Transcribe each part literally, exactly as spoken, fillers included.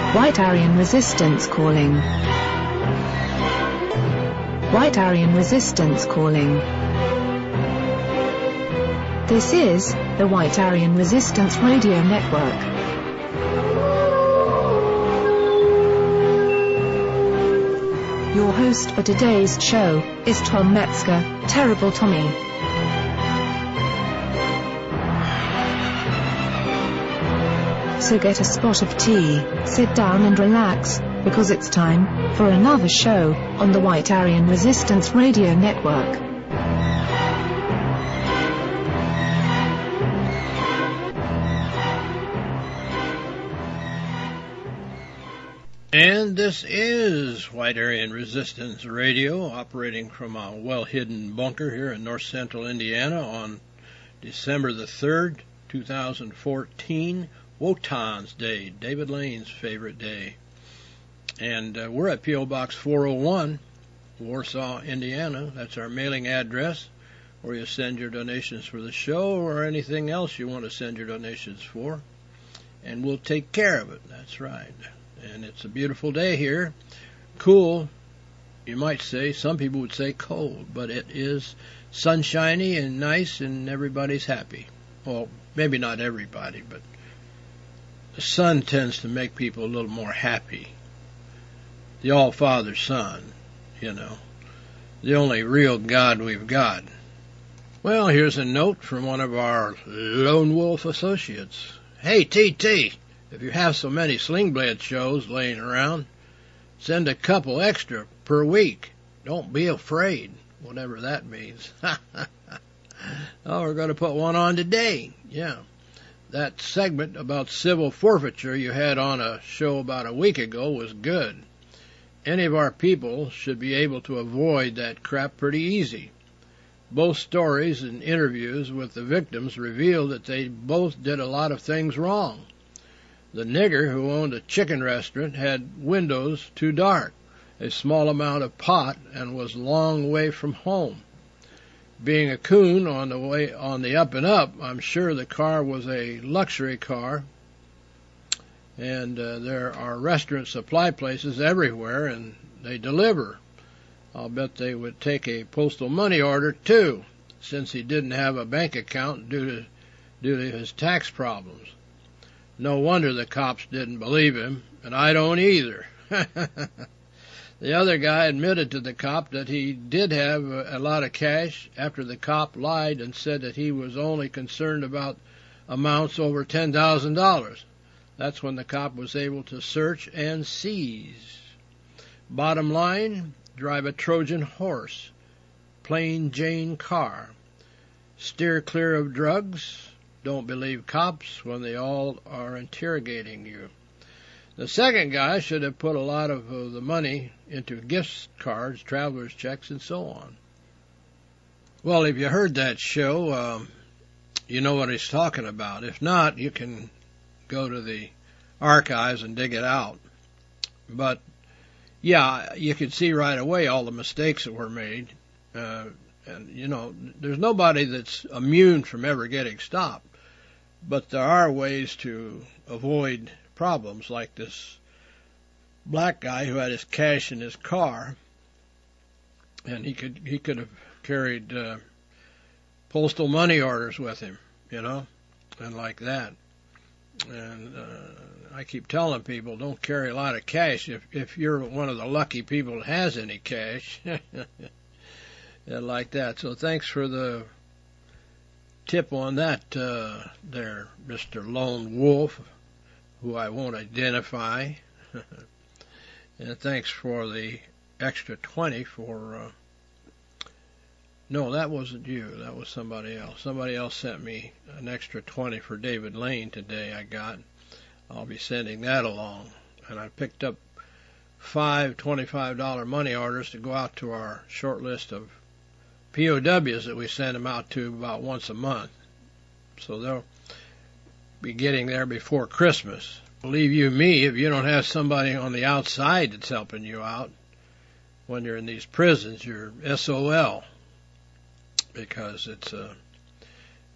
White Aryan Resistance calling. White Aryan Resistance calling. This is the White Aryan Resistance Radio Network. Your host for today's show is Tom Metzger, Terrible Tommy. So get a spot of tea, sit down and relax, because it's time for another show on the White Aryan Resistance Radio Network. And this is White Aryan Resistance Radio, operating from a well-hidden bunker here in north central Indiana on December the third, two thousand fourteen, Wotan's Day, David Lane's favorite day. And uh, we're at P O Box four oh one, Warsaw, Indiana. That's our mailing address, where you send your donations for the show or anything else you want to send your donations for. And we'll take care of it. That's right. And it's a beautiful day here. Cool, you might say. Some people would say cold, but it is sunshiny and nice and everybody's happy. Well, maybe not everybody, but the sun tends to make people a little more happy. The All-Father Sun, you know, the only real God we've got. Well, here's a note from one of our Lone Wolf associates. Hey, T T, if you have so many Sling Blade shows laying around, send a couple extra per week. Don't be afraid, whatever that means. Oh, we're going to put one on today. Yeah. That segment about civil forfeiture you had on a show about a week ago was good. Any of our people should be able to avoid that crap pretty easy. Both stories and interviews with the victims revealed that they both did a lot of things wrong. The nigger who owned a chicken restaurant had windows too dark, a small amount of pot, and was a long way from home. Being a coon on the way on the up and up, I'm sure the car was a luxury car. And uh, there are restaurant supply places everywhere, and they deliver. I'll bet they would take a postal money order too, since he didn't have a bank account due to due to his tax problems. No wonder the cops didn't believe him, and I don't either. The other guy admitted to the cop that he did have a, a lot of cash after the cop lied and said that he was only concerned about amounts over ten thousand dollars. That's when the cop was able to search and seize. Bottom line, drive a Trojan horse, plain Jane car. Steer clear of drugs. Don't believe cops when they all are interrogating you. The second guy should have put a lot of uh, the money into gift cards, traveler's checks, and so on. Well, if you heard that show, um, you know what he's talking about. If not, you can go to the archives and dig it out. But, yeah, you could see right away all the mistakes that were made. Uh, and, you know, there's nobody that's immune from ever getting stopped. But there are ways to avoid problems like this black guy who had his cash in his car, and he could he could have carried uh, postal money orders with him, you know, and like that. And uh, I keep telling people, don't carry a lot of cash if if you're one of the lucky people that has any cash, and like that. So thanks for the tip on that, uh, there, Mister Lone Wolf, who I won't identify. And thanks for the extra twenty for, uh, no, that wasn't you. That was somebody else. Somebody else sent me an extra twenty for David Lane today I got. I'll be sending that along. And I picked up five twenty-five dollar money orders to go out to our short list of P O Ws that we send them out to about once a month. So they'll be getting there before Christmas. Believe you me, if you don't have somebody on the outside that's helping you out when you're in these prisons, you're S O L, because it's a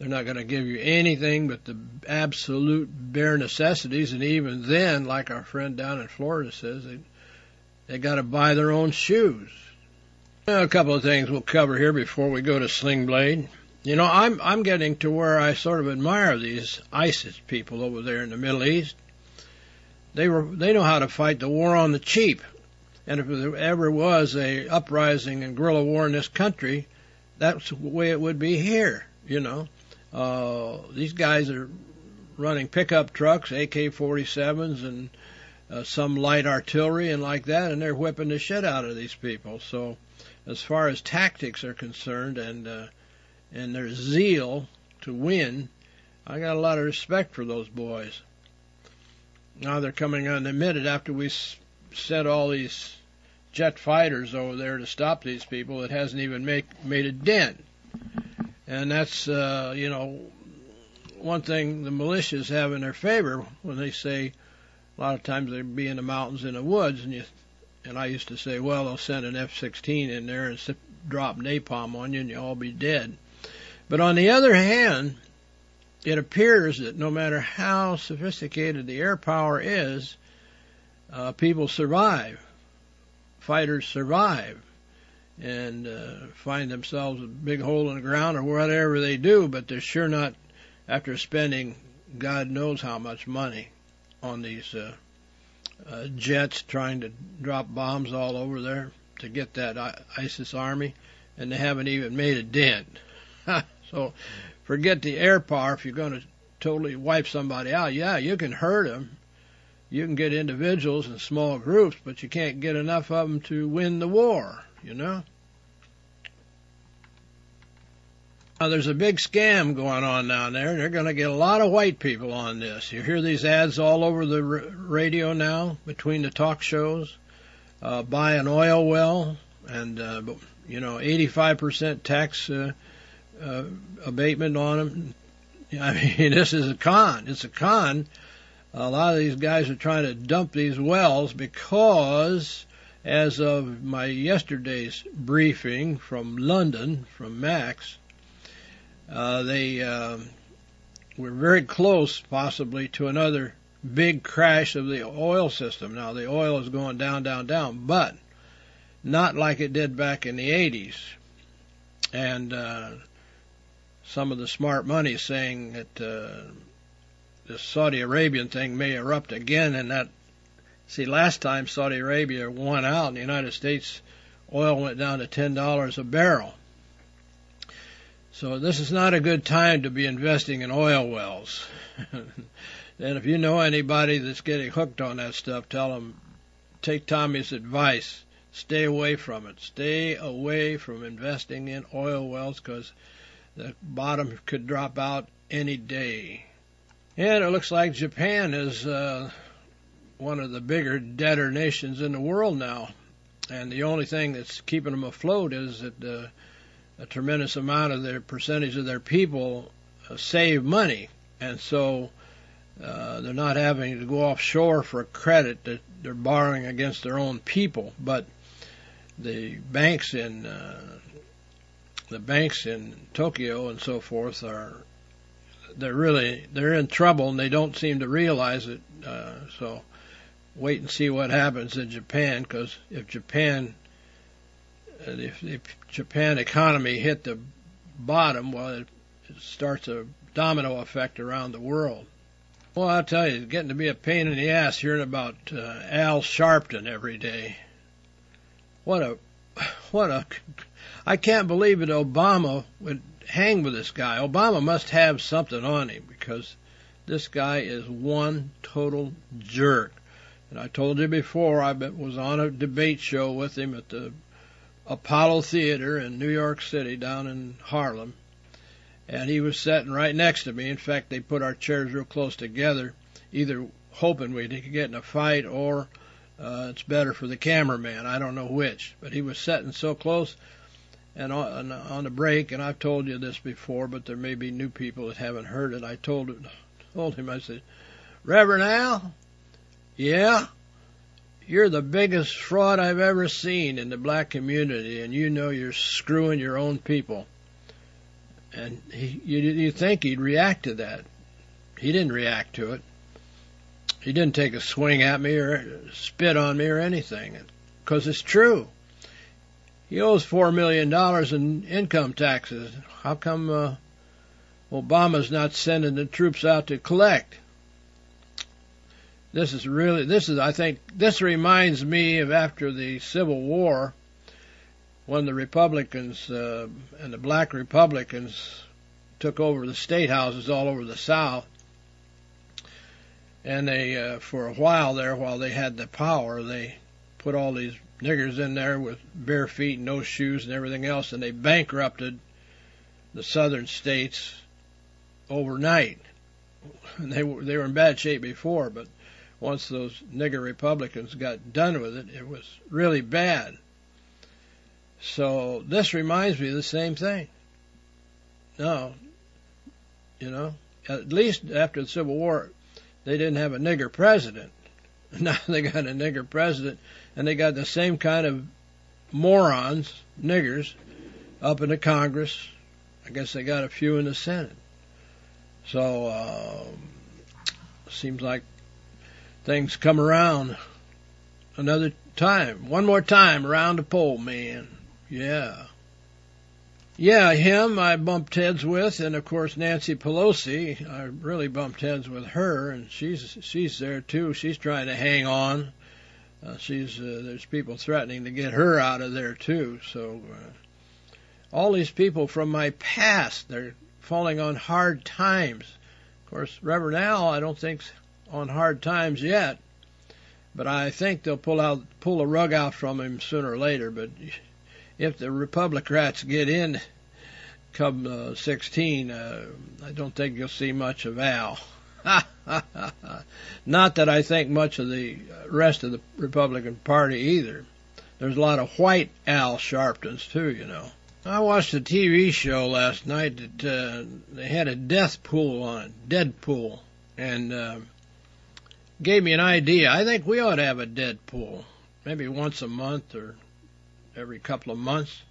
They're not going to give you anything but the absolute bare necessities, and even then, like our friend down in Florida says, they they got to buy their own shoes. A couple of things we'll cover here before we go to Sling Blade. You know, I'm I'm getting to where I sort of admire these ISIS people over there in the Middle East. They were they know how to fight the war on the cheap, and if there ever was a uprising and guerrilla war in this country, that's the way it would be here. You know, uh, these guys are running pickup trucks, A K forty-sevens, and uh, some light artillery and like that, and they're whipping the shit out of these people. So, as far as tactics are concerned, and uh, and their zeal to win, I got a lot of respect for those boys. Now they're coming unadmitted after we sent all these jet fighters over there to stop these people. It hasn't even make, made a dent. And that's, uh, you know, one thing the militias have in their favor when they say a lot of times they'd be in the mountains in the woods, and you, and I used to say, well, they'll send an F sixteen in there and drop napalm on you and you'll all be dead. But on the other hand, it appears that no matter how sophisticated the air power is, uh, people survive. Fighters survive and uh, find themselves a big hole in the ground or whatever they do, but they're sure not after spending God knows how much money on these uh, uh, jets trying to drop bombs all over there to get that ISIS army, and they haven't even made a dent. So forget the air power if you're going to totally wipe somebody out. Yeah, you can hurt them. You can get individuals in small groups, but you can't get enough of them to win the war, you know. Now, there's a big scam going on down there, and they're going to get a lot of white people on this. You hear these ads all over the r- radio now, between the talk shows. Uh, buy an oil well, and, uh, you know, eighty-five percent tax uh, uh, abatement on them. I mean, this is a con. It's a con. A lot of these guys are trying to dump these wells because, as of my yesterday's briefing from London, from Max, uh, they uh, were very close, possibly, to another big crash of the oil system. Now, the oil is going down, down, down, but not like it did back in the eighties. And uh, some of the smart money is saying that uh, the Saudi Arabian thing may erupt again, and that, see, last time Saudi Arabia won out in the United States, oil went down to ten dollars a barrel. So this is not a good time to be investing in oil wells. And if you know anybody that's getting hooked on that stuff, tell them, take Tommy's advice. Stay away from it. Stay away from investing in oil wells because the bottom could drop out any day. And it looks like Japan is uh, one of the bigger debtor nations in the world now. And the only thing that's keeping them afloat is that uh, a tremendous amount of their percentage of their people uh, save money. And so uh, they're not having to go offshore for credit that they're borrowing against their own people. But the banks in uh, the banks in Tokyo and so forth are they're really they're in trouble, and they don't seem to realize it. Uh, so wait and see what happens in Japan, because if Japan if the Japan economy hit the bottom, well, it, it starts a domino effect around the world. Well, I'll tell you, it's getting to be a pain in the ass hearing about uh, Al Sharpton every day. What a what a I can't believe that Obama would hang with this guy. Obama must have something on him, because this guy is one total jerk. And I told you before, I was on a debate show with him at the Apollo Theater in New York City down in Harlem. And he was sitting right next to me. In fact, they put our chairs real close together, either hoping we'd get in a fight or uh, it's better for the cameraman. I don't know which. But he was sitting so close. And on, on the break, and I've told you this before, but there may be new people that haven't heard it, I told him, told him I said, Reverend Al, yeah, you're the biggest fraud I've ever seen in the black community, and you know you're screwing your own people. And he, you, you think he'd react to that. He didn't react to it. He didn't take a swing at me or spit on me or anything, because it's true. He owes four million dollars in income taxes. How come uh, Obama's not sending the troops out to collect? This is really, this is, I think, this reminds me of after the Civil War, when the Republicans uh, and the black Republicans took over the state houses all over the South. And they, uh, for a while there, while they had the power, they put all these niggers in there with bare feet and no shoes and everything else, and they bankrupted the southern states overnight. And they were, they were in bad shape before, but once those nigger Republicans got done with it, it was really bad. So this reminds me of the same thing. No, you know, at least after the Civil War, they didn't have a nigger president. Now they got a nigger president, and they got the same kind of morons, niggers, up in the Congress. I guess they got a few in the Senate. So, uh, seems like things come around another time. One more time around the pole, man. Yeah. Yeah, him I bumped heads with, and of course Nancy Pelosi, I really bumped heads with her, and she's she's there too. She's trying to hang on. Uh, she's uh, there's people threatening to get her out of there too. So uh, all these people from my past, they're falling on hard times. Of course, Reverend Al, I don't think's on hard times yet, but I think they'll pull out pull a rug out from him sooner or later. But if the Republicans get in come uh, sixteen, uh, I don't think you'll see much of Al. Not that I think much of the rest of the Republican Party either. There's a lot of white Al Sharptons too, you know. I watched a T V show last night that uh, they had a death pool on it, Deadpool, and uh, gave me an idea. I think we ought to have a Deadpool, maybe once a month or every couple of months.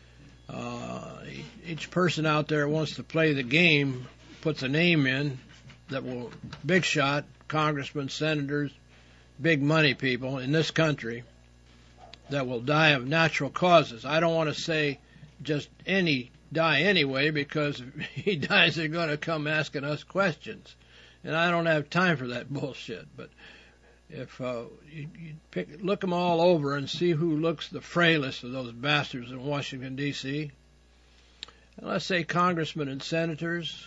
Uh, each person out there wants to play the game, puts a name in that will, big shot, congressmen, senators, big money people in this country that will die of natural causes. I don't want to say just any die anyway, because if he dies, they're going to come asking us questions. And I don't have time for that bullshit. But if uh, you, you pick, look them all over and see who looks the frailest of those bastards in Washington, D C, and let's say congressmen and senators,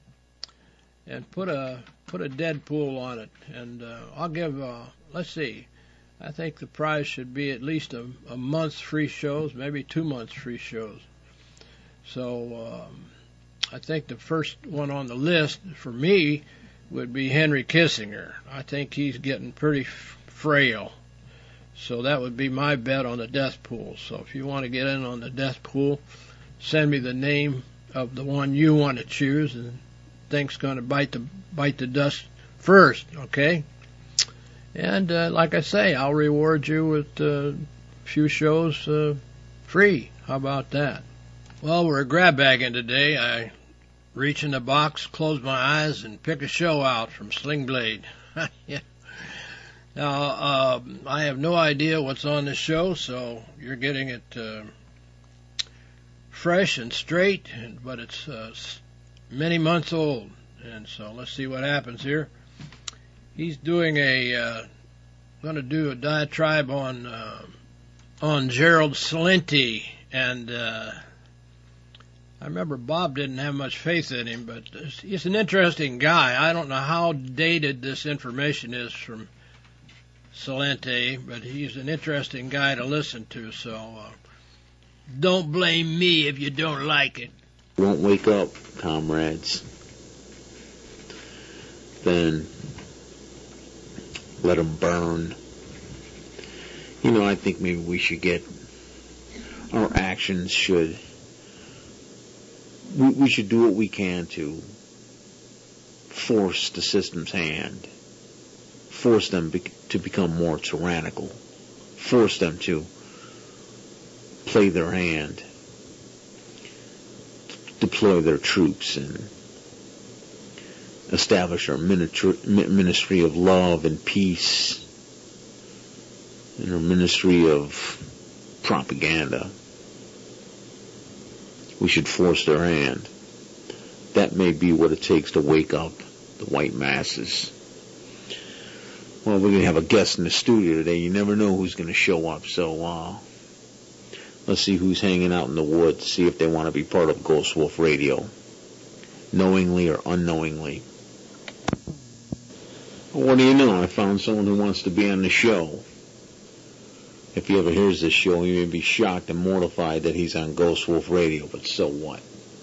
and put a put a Deadpool on it, and uh, I'll give, uh, let's see, I think the prize should be at least a, a month's free shows, maybe two months free shows. So um, I think the first one on the list for me would be Henry Kissinger. I think he's getting pretty f- frail. So that would be my bet on the death pool. So if you want to get in on the death pool, send me the name of the one you want to choose, and think's going to bite the bite the dust first, okay? And uh, like I say, I'll reward you with uh, a few shows uh, free. How about that? Well, we're grab bagging today. I reach in the box, close my eyes, and pick a show out from Sling Blade. Yeah. Now, uh, I have no idea what's on this show, so you're getting it uh, fresh and straight, but it's uh, many months old. And so let's see what happens here. He's doing a, uh, going to do a diatribe on uh, on Gerald Celente, and uh, I remember Bob didn't have much faith in him, but he's an interesting guy. I don't know how dated this information is from Celente, but he's an interesting guy to listen to, so uh, don't blame me if you don't like it. Won't wake up, comrades. Then let them burn. You know, I think maybe we should get, our actions should, we, we should do what we can to force the system's hand, force them be, to become more tyrannical, force them to play their hand. deploy their troops and establish our ministry of love and peace and our ministry of propaganda. We should force their hand. That may be what it takes to wake up the white masses. Well, we're going to have a guest in the studio today. You never know who's going to show up, so uh, let's see who's hanging out in the woods, see if they want to be part of Ghost Wolf Radio, knowingly or unknowingly. Well, what do you know? I found someone who wants to be on the show. If he ever hears this show, he may be shocked and mortified that he's on Ghost Wolf Radio, but so what?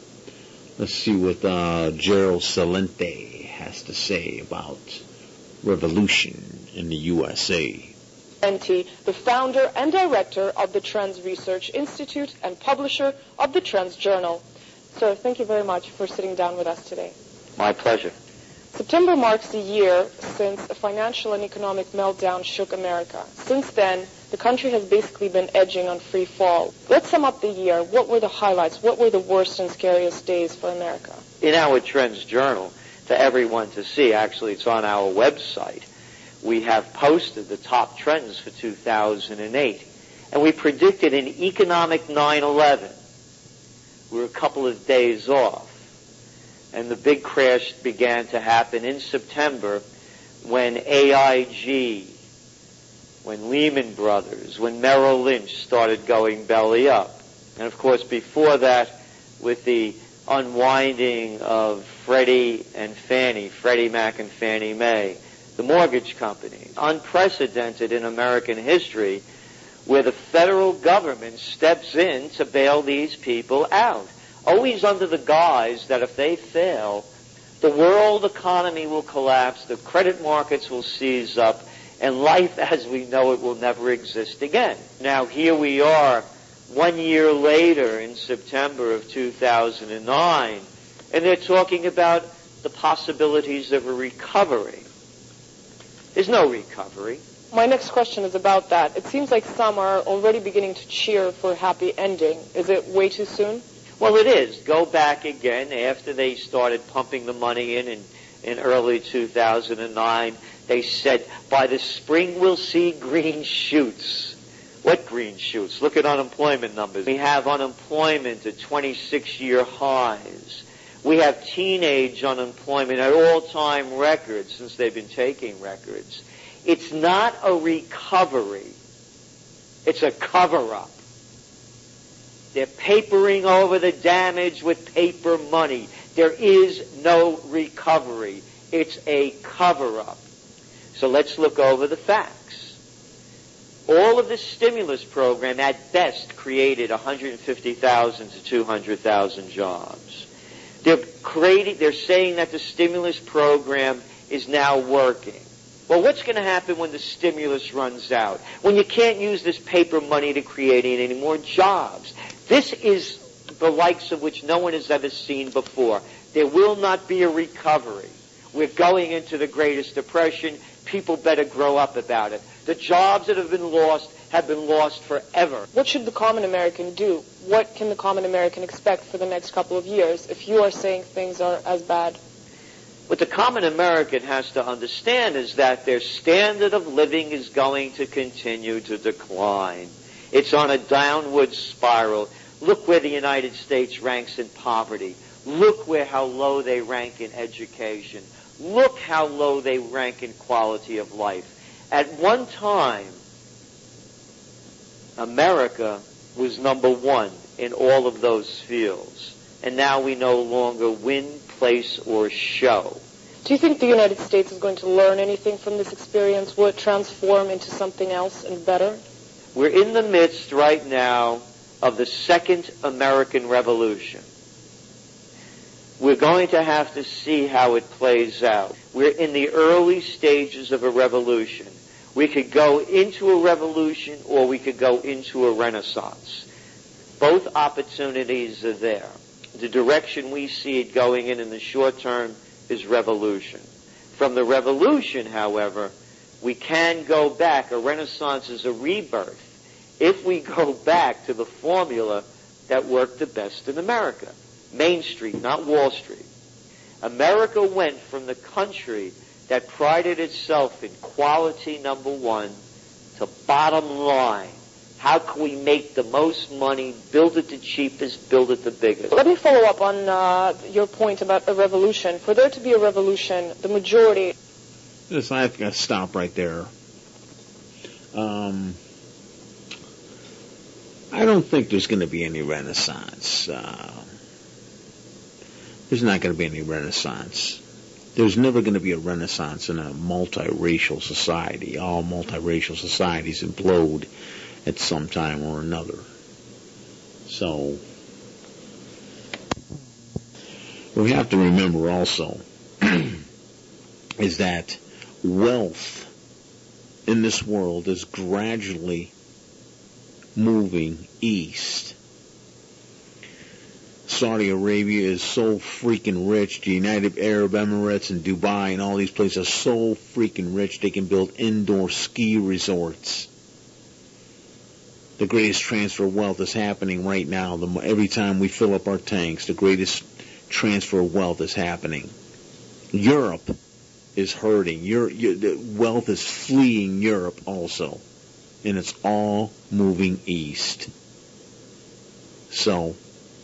Let's see what uh, Gerald Celente has to say about revolution in the U S A. The founder and director of the Trends Research Institute and publisher of the Trends Journal. Sir, thank you very much for sitting down with us today. My pleasure. September marks the year since a financial and economic meltdown shook America. Since then, the country has basically been edging on free fall. Let's sum up the year. What were the highlights? What were the worst and scariest days for America? In our Trends Journal, for everyone to see, actually it's on our website, we have posted the top trends for two thousand eight. And we predicted an economic nine eleven. We were a couple of days off. And the big crash began to happen in September when A I G, when Lehman Brothers, when Merrill Lynch started going belly up. And of course before that, with the unwinding of Freddie and Fannie, Freddie Mac and Fannie Mae, the mortgage company, unprecedented in American history, where the federal government steps in to bail these people out, always under the guise that if they fail, the world economy will collapse, the credit markets will seize up, and life as we know it will never exist again. Now here we are, one year later in September of two thousand nine, and they're talking about the possibilities of a recovery. There's no recovery. My next question is about that. It seems like some are already beginning to cheer for a happy ending. Is it way too soon? Well, it is. Go back again after they started pumping the money in in, in early two thousand nine. They said, by the spring we'll see green shoots. What green shoots? Look at unemployment numbers. We have unemployment at twenty-six-year highs. We have teenage unemployment at all-time records since they've been taking records. It's not a recovery. It's a cover-up. They're papering over the damage with paper money. There is no recovery. It's a cover-up. So let's look over the facts. All of the stimulus program at best created one hundred fifty thousand to two hundred thousand jobs. They're creating, they're saying that the stimulus program is now working. Well, what's going to happen when the stimulus runs out? When you can't use this paper money to create any more jobs? This is the likes of which no one has ever seen before. There will not be a recovery. We're going into the greatest depression. People better grow up about it. The jobs that have been lost have been lost forever. What should the common American do? What can the common American expect for the next couple of years if you are saying things are as bad? What the common American has to understand is that their standard of living is going to continue to decline. It's on a downward spiral. Look where the United States ranks in poverty. Look where how low they rank in education. Look how low they rank in quality of life. At one time, America was number one in all of those fields. And now we no longer win, place, or show. Do you think the United States is going to learn anything from this experience? Will it transform into something else and better? We're in the midst right now of the Second American Revolution. We're going to have to see how it plays out. We're in the early stages of a revolution. We could go into a revolution or we could go into a renaissance. Both opportunities are there. The direction we see it going in in the short term is revolution. From the revolution, however, we can go back. A renaissance is a rebirth if we go back to the formula that worked the best in America. Main Street, not Wall Street. America went from the country that prided itself in quality, number one, to bottom line. How can we make the most money, build it the cheapest, build it the biggest? Let me follow up on uh, your point about a revolution. For there to be a revolution, the majority... Listen, I've got to stop right there. Um, I don't think there's going to be any renaissance. Uh, there's not going to be any renaissance. There's never going to be a renaissance in a multiracial society. All multiracial societies implode at some time or another. So, what we have to remember also is that wealth in this world is gradually moving east. Saudi Arabia is so freaking rich. The United Arab Emirates and Dubai and all these places are so freaking rich they can build indoor ski resorts. The greatest transfer of wealth is happening right now. The, every time we fill up our tanks, the greatest transfer of wealth is happening. Europe is hurting. Your, your, the wealth is fleeing Europe also. And it's all moving east. So,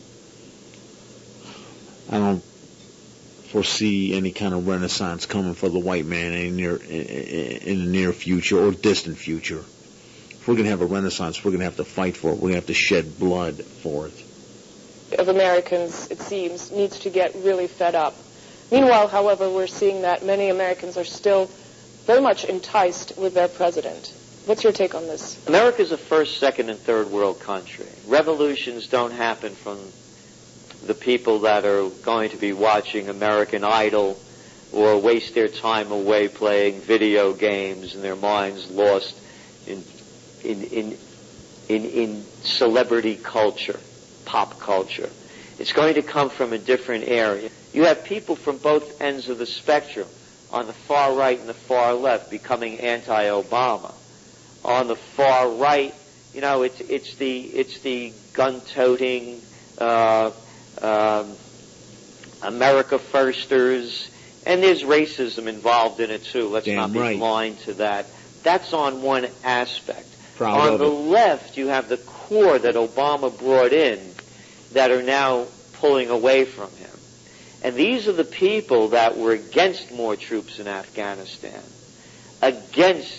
I don't foresee any kind of renaissance coming for the white man in, near, in the near future or distant future. If we're going to have a renaissance, we're going to have to fight for it. We're going to have to shed blood for it. Of Americans, it seems, needs to get really fed up. Meanwhile, however, we're seeing that many Americans are still very much enticed with their president. What's your take on this? America's a first, second, and third world country. Revolutions don't happen from the people that are going to be watching American Idol or waste their time away playing video games and their minds lost in in in in, in celebrity culture, pop culture. It's going to come from a different area. You have people from both ends of the spectrum, on the far right and the far left, becoming anti-Obama. On the far right, you know, it's it's the it's the gun-toting uh, um, America firsters, and there's racism involved in it too. Let's Damn not be right. blind to that. That's on one aspect. Proud on of the it. left, you have the core that Obama brought in that are now pulling away from him. And these are the people that were against more troops in Afghanistan, against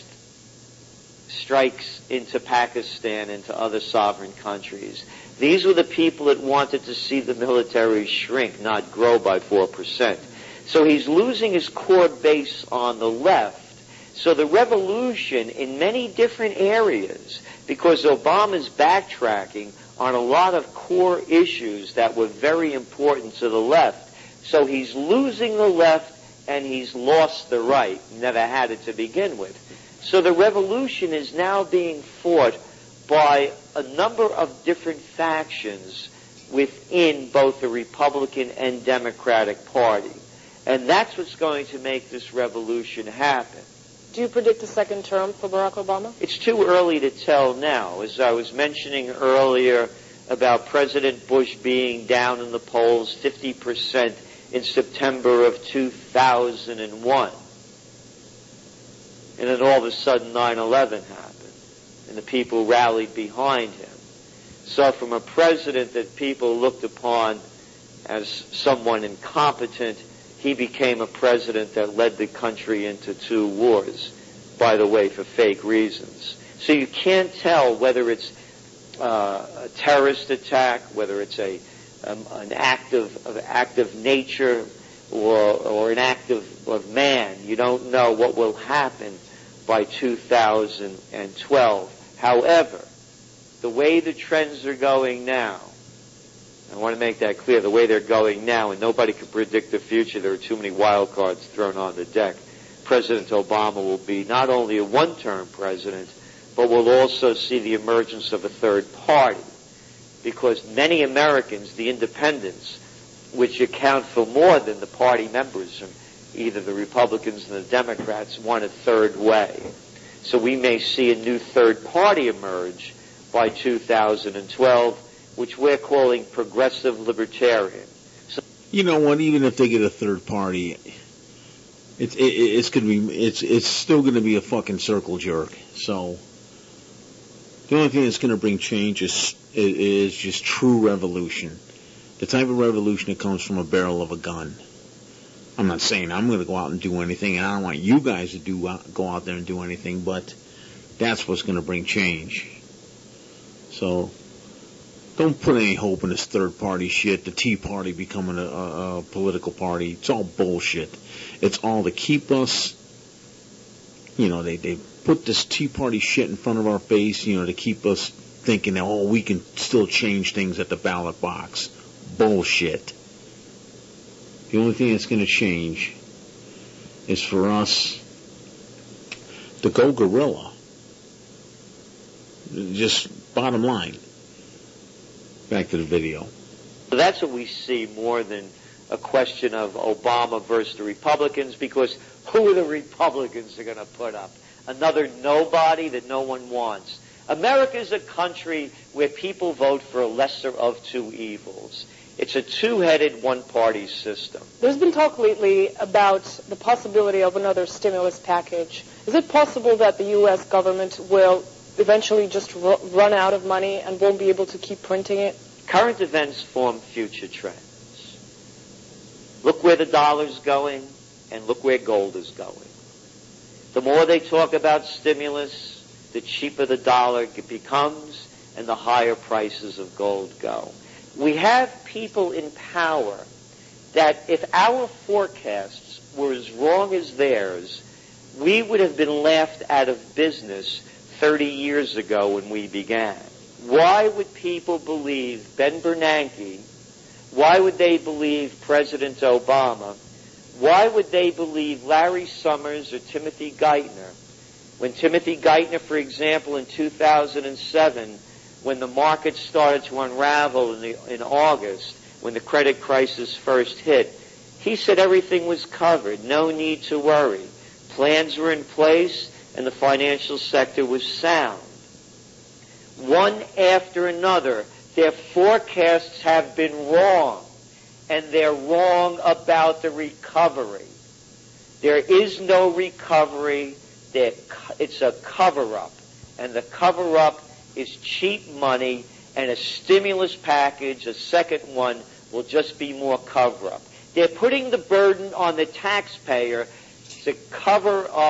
strikes into Pakistan, into other sovereign countries. These were the people that wanted to see the military shrink, not grow by four percent. So he's losing his core base on the left. So the revolution in many different areas, because Obama's backtracking on a lot of core issues that were very important to the left. So he's losing the left and he's lost the right. Never had it to begin with. So the revolution is now being fought by a number of different factions within both the Republican and Democratic Party. And that's what's going to make this revolution happen. Do you predict a second term for Barack Obama? It's too early to tell now. As I was mentioning earlier about President Bush being down in the polls fifty percent in September of two thousand one. And then all of a sudden nine eleven happened, and the people rallied behind him. So from a president that people looked upon as someone incompetent, he became a president that led the country into two wars, by the way, for fake reasons. So you can't tell whether it's uh, a terrorist attack, whether it's a um, an act of, of act of nature or, or an act of, of man. You don't know what will happen by two thousand twelve. However, the way the trends are going now, I want to make that clear, the way they're going now, and nobody can predict the future. There are too many wild cards thrown on the deck. President Obama will be not only a one-term president, but will also see the emergence of a third party. Because many Americans, the independents, which account for more than the party members from either the Republicans and the Democrats, want a third way. So we may see a new third party emerge by two thousand twelve, which we're calling progressive libertarian. You know what? Even if they get a third party, it's it, it's gonna be it's it's still gonna be a fucking circle jerk. So the only thing that's gonna bring change is is just true revolution, the type of revolution that comes from a barrel of a gun. I'm not saying I'm gonna go out and do anything, and I don't want you guys to do go out there and do anything, but that's what's gonna bring change. So don't put any hope in this third party shit, the Tea Party becoming a, a, a political party. It's all bullshit. It's all to keep us, you know, they, they put this Tea Party shit in front of our face, you know, to keep us thinking that, oh, we can still change things at the ballot box. Bullshit. The only thing that's going to change is for us to go guerrilla. Just bottom line. Back to the video. So that's what we see more than a question of Obama versus the Republicans, because who are the Republicans they're going to put up? Another nobody that no one wants. America is a country where people vote for a lesser of two evils. It's a two-headed, one-party system. There's been talk lately about the possibility of another stimulus package. Is it possible that the U S government will eventually just r- run out of money and won't be able to keep printing it? Current events form future trends. Look where the dollar's going, and look where gold is going. The more they talk about stimulus, the cheaper the dollar becomes, and the higher prices of gold go. We have people in power that if our forecasts were as wrong as theirs, we would have been laughed out of business thirty years ago when we began. Why would people believe Ben Bernanke? Why would they believe President Obama? Why would they believe Larry Summers or Timothy Geithner? When Timothy Geithner, for example, in two thousand seven, when the market started to unravel in, the, in August, when the credit crisis first hit, he said everything was covered, no need to worry. Plans were in place, and the financial sector was sound. One after another, their forecasts have been wrong, and they're wrong about the recovery. There is no recovery. It's a cover-up, and the cover-up is cheap money, and a stimulus package, a second one, will just be more cover-up. They're putting the burden on the taxpayer to cover up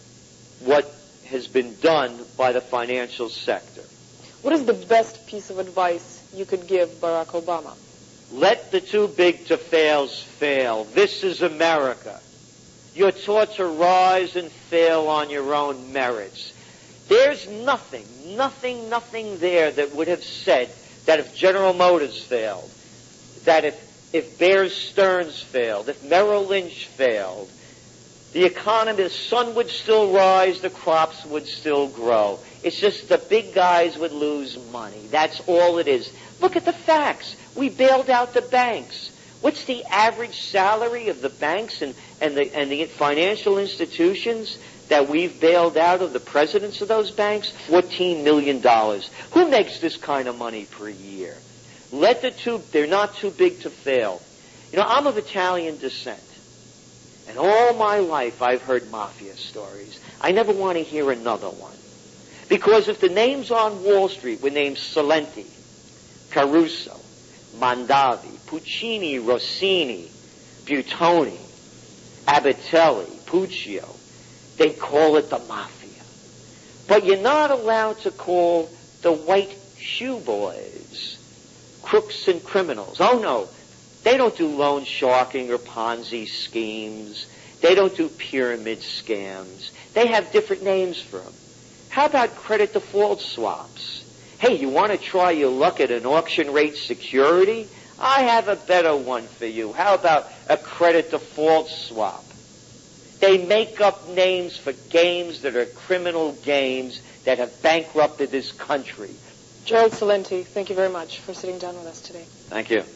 what has been done by the financial sector. What is the best piece of advice you could give Barack Obama? Let the too big to fails fail. This is America. You're taught to rise and fail on your own merits. There's nothing, nothing, nothing there that would have said that if General Motors failed, that if, if Bear Stearns failed, if Merrill Lynch failed, the economy, the sun would still rise, the crops would still grow. It's just the big guys would lose money. That's all it is. Look at the facts. We bailed out the banks. What's the average salary of the banks and, and, the, and the financial institutions that we've bailed out of the presidents of those banks? fourteen million dollars. Who makes this kind of money per year? Let the two, they're not too big to fail. You know, I'm of Italian descent. And all my life I've heard mafia stories. I never want to hear another one. Because if the names on Wall Street were named Salenti, Caruso, Mondavi, Puccini, Rossini, Buitoni, Abatelli, Puccio, they call it the mafia. But you're not allowed to call the white shoe boys crooks and criminals. Oh, no. They don't do loan sharking or Ponzi schemes. They don't do pyramid scams. They have different names for them. How about credit default swaps? Hey, you want to try your luck at an auction rate security? I have a better one for you. How about a credit default swap? They make up names for games that are criminal games that have bankrupted this country. Gerald Celente, thank you very much for sitting down with us today. Thank you.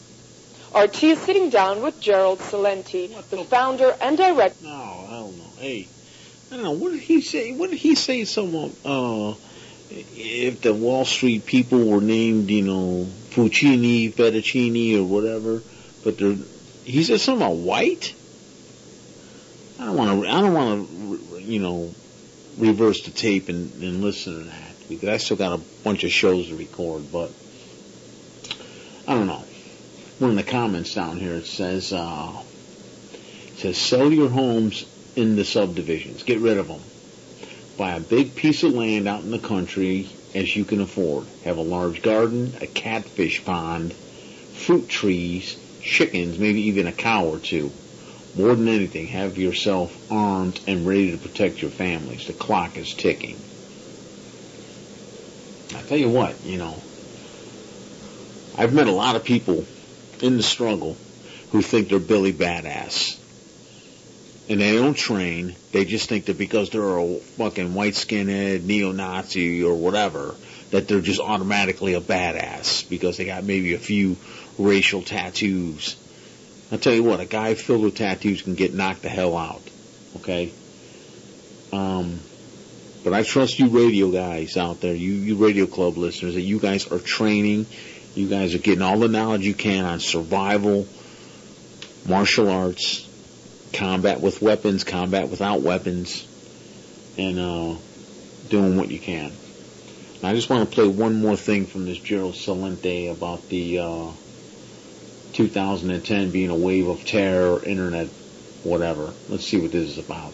R T is sitting down with Gerald Celente, the founder and director. No, hell no. Hey, I don't know. What did he say? What did he say? Someone, uh, if the Wall Street people were named, you know, Puccini, Fettuccini, or whatever, but they're, he said something about white. I don't want to. I don't want to. You know, reverse the tape and, and listen to that because I still got a bunch of shows to record. But I don't know. One of the comments down here it says, uh, it says sell your homes in the subdivisions. Get rid of them. Buy a big piece of land out in the country as you can afford. Have a large garden, a catfish pond, fruit trees, chickens, maybe even a cow or two. More than anything, have yourself armed and ready to protect your families. The clock is ticking. I tell you what, you know, I've met a lot of people in the struggle who think they're Billy Badass. And they don't train. They just think that because they're a fucking white skinhead, neo-Nazi, or whatever, that they're just automatically a badass because they got maybe a few racial tattoos. I'll tell you what, a guy filled with tattoos can get knocked the hell out. Okay? Um, but I trust you radio guys out there, you, you radio club listeners, that you guys are training. You guys are getting all the knowledge you can on survival, martial arts, combat with weapons, combat without weapons, and uh, doing what you can. And I just want to play one more thing from this Gerald Celente about the uh, two thousand ten being a wave of terror, internet, whatever. Let's see what this is about.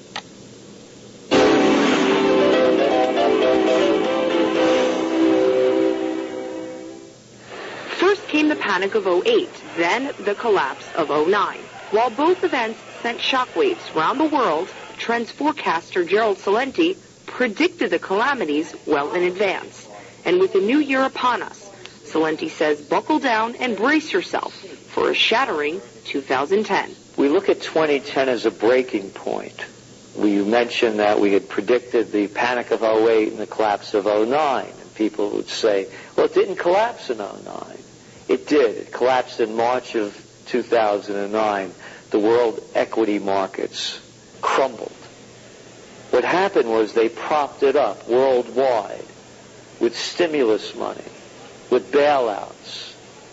First came the panic of oh eight, then the collapse of oh nine. While both events sent shockwaves around the world, trends forecaster Gerald Celente predicted the calamities well in advance. And with the new year upon us, Celente says buckle down and brace yourself for a shattering two thousand ten. We look at twenty ten as a breaking point. We mentioned that we had predicted the panic of oh eight and the collapse of oh nine. And people would say, well, it didn't collapse in oh nine. It did. It collapsed in March of two thousand nine. The world equity markets crumbled. What happened was they propped it up worldwide with stimulus money, with bailouts.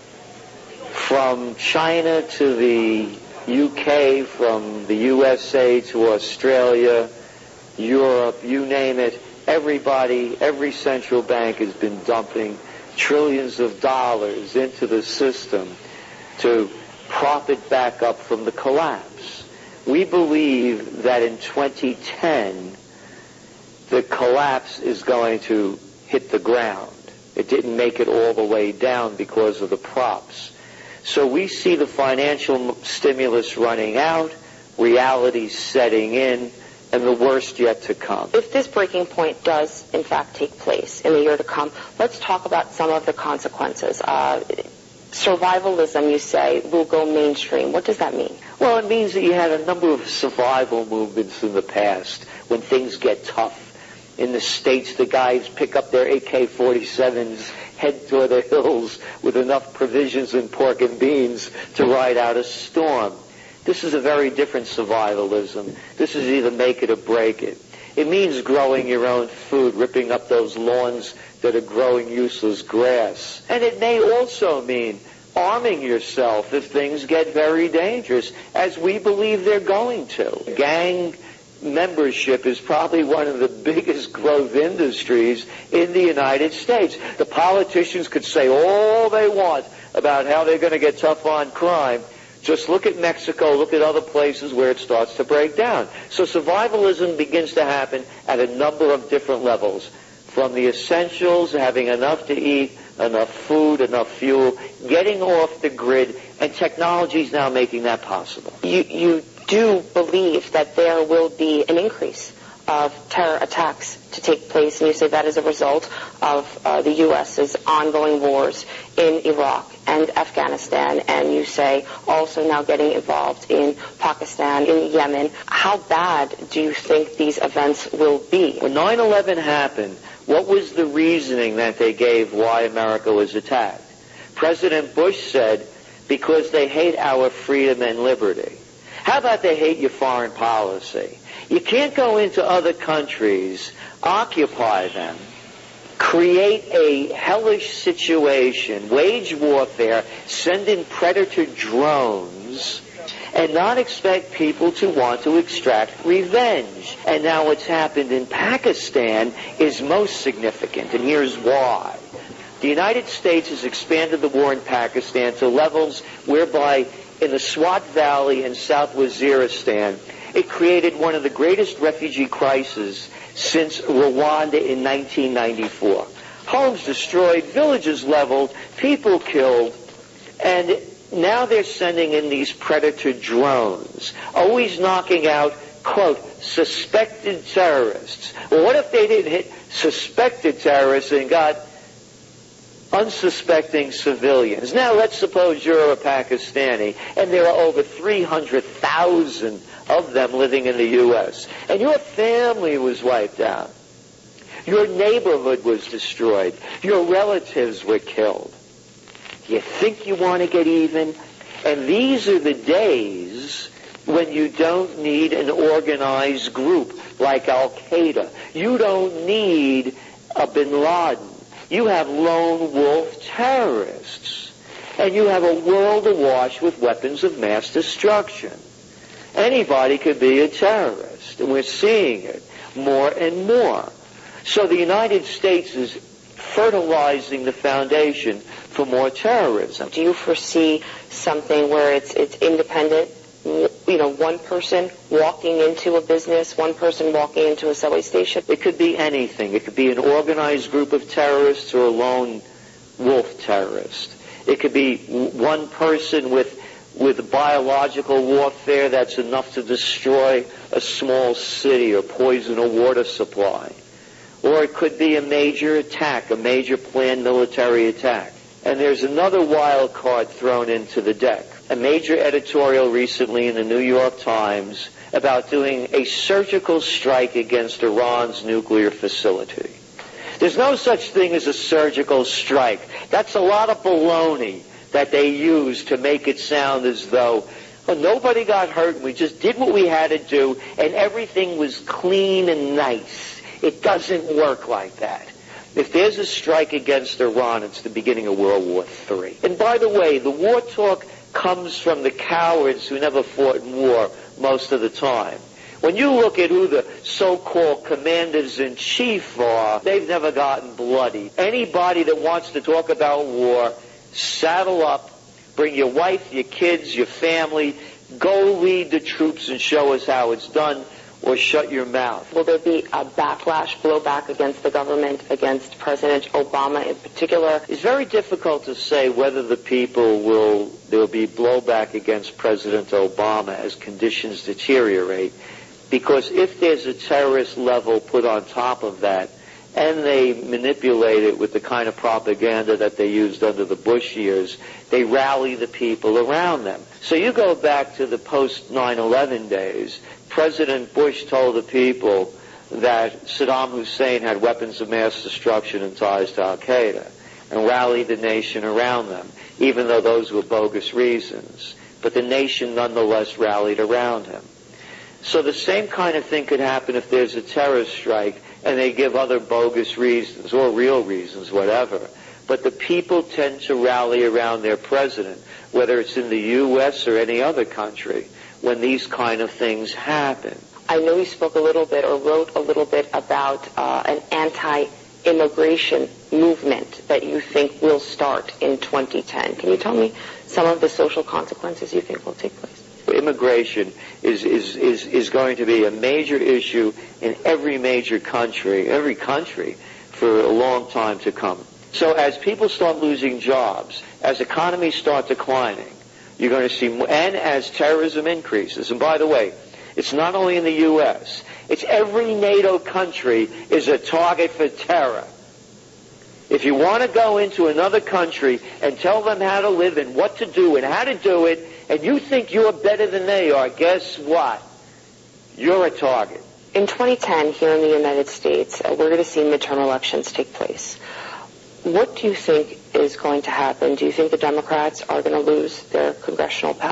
From China to the U K, from the U S A to Australia, Europe, you name it, everybody, every central bank has been dumping trillions of dollars into the system to prop it back up from the collapse. We believe that in twenty ten, the collapse is going to hit the ground. It didn't make it all the way down because of the props. So we see the financial stimulus running out, reality setting in, and the worst yet to come. If this breaking point does, in fact, take place in the year to come, let's talk about some of the consequences. Uh, survivalism, you say, will go mainstream. What does that mean? Well, it means that you had a number of survival movements in the past when things get tough. In the States, the guys pick up their A K forty-sevens, head toward the hills with enough provisions and pork and beans to ride out a storm. This is a very different survivalism. This is either make it or break it. It means growing your own food, ripping up those lawns that are growing useless grass. And it may also mean arming yourself if things get very dangerous, as we believe they're going to. Gang membership is probably one of the biggest growth industries in the United States. The politicians could say all they want about how they're going to get tough on crime. Just look at Mexico, look at other places where it starts to break down. So survivalism begins to happen at a number of different levels. From the essentials, having enough to eat, enough food, enough fuel, getting off the grid, and technology is now making that possible. You, you do believe that there will be an increase of terror attacks to take place, and you say that is a result of uh, the U S's ongoing wars in Iraq and Afghanistan, and you say also now getting involved in Pakistan, in Yemen. How bad do you think these events will be? When nine eleven happened, what was the reasoning that they gave why America was attacked? President Bush said, because they hate our freedom and liberty. How about they hate your foreign policy? You can't go into other countries, occupy them, create a hellish situation, wage warfare, send in predator drones, and not expect people to want to extract revenge. And now what's happened in Pakistan is most significant, and here's why. The United States has expanded the war in Pakistan to levels whereby in the Swat Valley in South Waziristan, it created one of the greatest refugee crises since Rwanda in nineteen ninety-four. Homes destroyed, villages leveled, people killed, and now they're sending in these predator drones, always knocking out, quote, suspected terrorists. Well, what if they didn't hit suspected terrorists and got unsuspecting civilians? Now, let's suppose you're a Pakistani, and there are over three hundred thousand of them living in the U S, and your family was wiped out. Your neighborhood was destroyed. Your relatives were killed. Do you think you want to get even? And these are the days when you don't need an organized group like Al-Qaeda. You don't need a bin Laden. You have lone wolf terrorists. And you have a world awash with weapons of mass destruction. Anybody could be a terrorist, and we're seeing it more and more. So the United States is fertilizing the foundation for more terrorism. Do you foresee something where it's it's independent? You know, one person walking into a business, one person walking into a subway station? It could be anything. It could be an organized group of terrorists or a lone wolf terrorist. It could be one person with with biological warfare that's enough to destroy a small city or poison a water supply. Or it could be a major attack, a major planned military attack. And there's another wild card thrown into the deck. A major editorial recently in the New York Times about doing a surgical strike against Iran's nuclear facility. There's no such thing as a surgical strike. That's a lot of baloney that they use to make it sound as though well, nobody got hurt and we just did what we had to do and everything was clean and nice. It doesn't work like that. If there's a strike against Iran, it's the beginning of World War Three. And by the way, the war talk comes from the cowards who never fought in war most of the time. When you look at who the so-called commanders-in-chief are, they've never gotten bloody. Anybody that wants to talk about war, saddle up, bring your wife, your kids, your family, go lead the troops and show us how it's done, or shut your mouth. Will there be a backlash, blowback against the government, against President Obama in particular? It's very difficult to say whether the people will, there will be blowback against President Obama as conditions deteriorate, because if there's a terrorist level put on top of that, and they manipulate it with the kind of propaganda that they used under the Bush years, they rally the people around them. So you go back to the post nine eleven days, President Bush told the people that Saddam Hussein had weapons of mass destruction and ties to Al-Qaeda, and rallied the nation around them, even though those were bogus reasons. But the nation nonetheless rallied around him. So the same kind of thing could happen if there's a terrorist strike and they give other bogus reasons, or real reasons, whatever. But the people tend to rally around their president, whether it's in the U S or any other country, when these kind of things happen. I know you spoke a little bit or wrote a little bit about uh, an anti-immigration movement that you think will start in twenty ten. Can you tell me some of the social consequences you think will take place? Immigration is, is, is, is going to be a major issue in every major country, every country, for a long time to come. So as people start losing jobs, as economies start declining, you're going to see more, and as terrorism increases. And by the way, it's not only in the U S, it's every NATO country is a target for terror. If you want to go into another country and tell them how to live and what to do and how to do it, and you think you're better than they are, guess what? You're a target. In twenty ten, here in the United States, uh, we're going to see midterm elections take place. What do you think is going to happen? Do you think the Democrats are going to lose their congressional power? The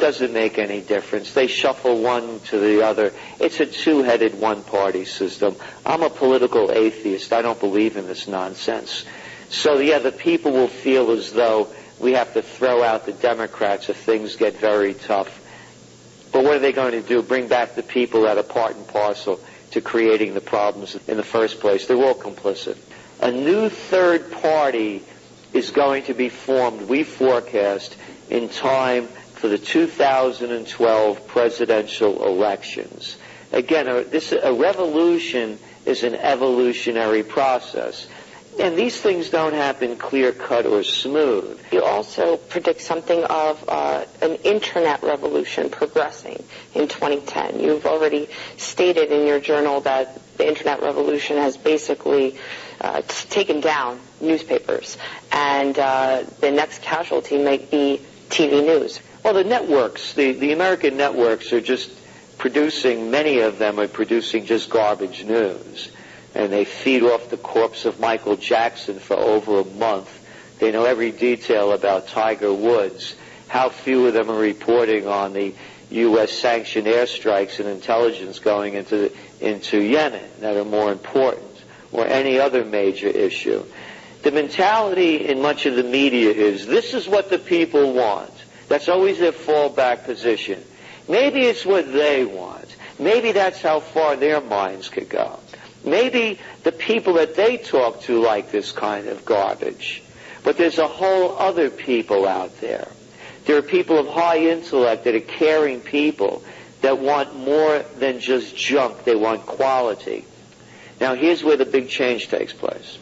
doesn't make any difference. They shuffle one to the other. It's a two-headed one-party system. I'm a political atheist. I don't believe in this nonsense. So, yeah, the people will feel as though we have to throw out the Democrats if things get very tough. But what are they going to do? Bring back the people that are part and parcel to creating the problems in the first place? They're all complicit. A new third party is going to be formed, we forecast, in time for the two thousand twelve presidential elections. Again, a, this, a revolution is an evolutionary process. And these things don't happen clear-cut or smooth. You also predict something of uh, an internet revolution progressing in twenty ten. You've already stated in your journal that the internet revolution has basically uh, t- taken down newspapers, and uh, the next casualty might be T V news. Well, the networks, the, the American networks are just producing, many of them are producing just garbage news. And they feed off the corpse of Michael Jackson for over a month. They know every detail about Tiger Woods. How few of them are reporting on the U S sanctioned airstrikes and intelligence going into into Yemen that are more important, or any other major issue. The mentality in much of the media is, this is what the people want. That's always their fallback position. Maybe it's what they want. Maybe that's how far their minds could go. Maybe the people that they talk to like this kind of garbage. But there's a whole other people out there. There are people of high intellect that are caring people that want more than just junk. They want quality. Now, here's where the big change takes place.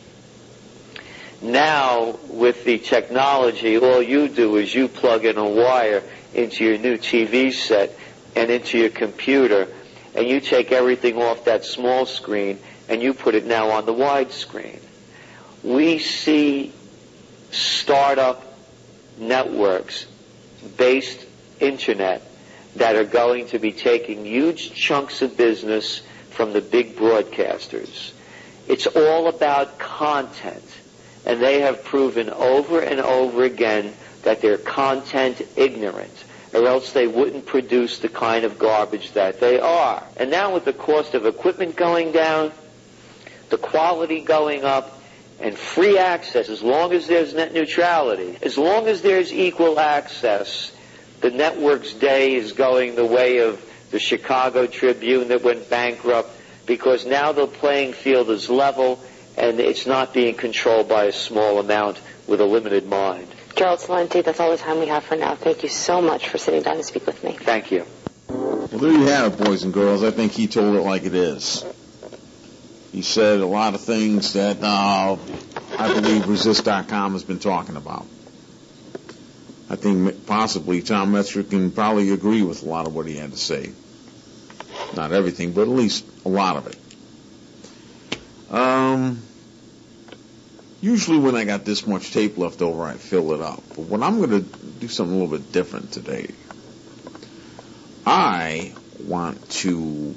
Now, with the technology, all you do is you plug in a wire into your new T V set and into your computer, and you take everything off that small screen and you put it now on the wide screen. We see startup networks based internet that are going to be taking huge chunks of business from the big broadcasters. It's all about content, and they have proven over and over again that they're content ignorant, or else they wouldn't produce the kind of garbage that they are. And now with the cost of equipment going down, the quality going up, and free access, as long as there's net neutrality, as long as there's equal access, the network's day is going the way of the Chicago Tribune that went bankrupt, because now the playing field is level and it's not being controlled by a small amount with a limited mind. Gerald Celente, that's all the time we have for now. Thank you so much for sitting down to speak with me. Thank you. Well, there you have it, boys and girls. I think he told it like it is. He said a lot of things that uh, I believe Resist dot com has been talking about. I think possibly Tom Metzger can probably agree with a lot of what he had to say. Not everything, but at least a lot of it. Um, usually when I got this much tape left over, I fill it up. But when I'm going to do something a little bit different today, I want to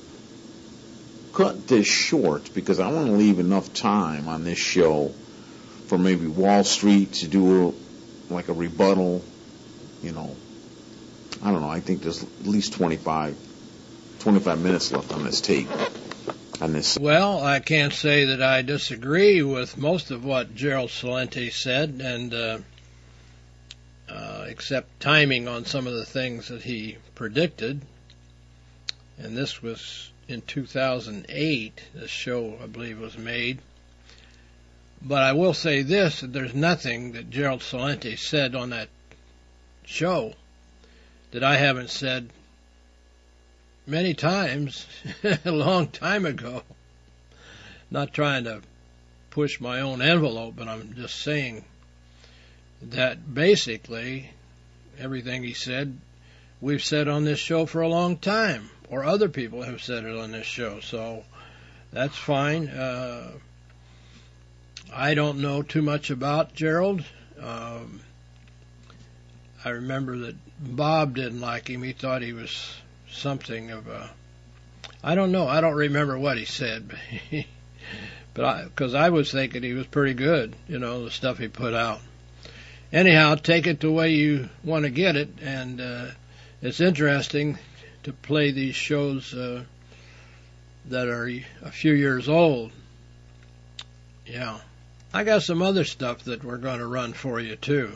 cut this short because I want to leave enough time on this show for maybe Wall Street to do a, like a rebuttal. You know, I don't know. I think there's at least twenty-five, twenty-five minutes left on this tape. On this. Well, I can't say that I disagree with most of what Gerald Celente said, and uh, uh, except timing on some of the things that he predicted. And this was in two thousand eight, this show, I believe, was made. But I will say this, that there's nothing that Gerald Celente said on that show that I haven't said many times a long time ago. Not trying to push my own envelope, but I'm just saying that basically everything he said, we've said on this show for a long time, or other people have said it on this show, so that's fine. Uh, I don't know too much about Gerald. Um, I remember that Bob didn't like him. He thought he was something of a, I don't know, I don't remember what he said, but, he, but I, because I was thinking he was pretty good, you know, the stuff he put out. Anyhow, take it the way you want to get it, and uh, it's interesting to play these shows uh, that are a few years old. Yeah. I got some other stuff that we're going to run for you, too.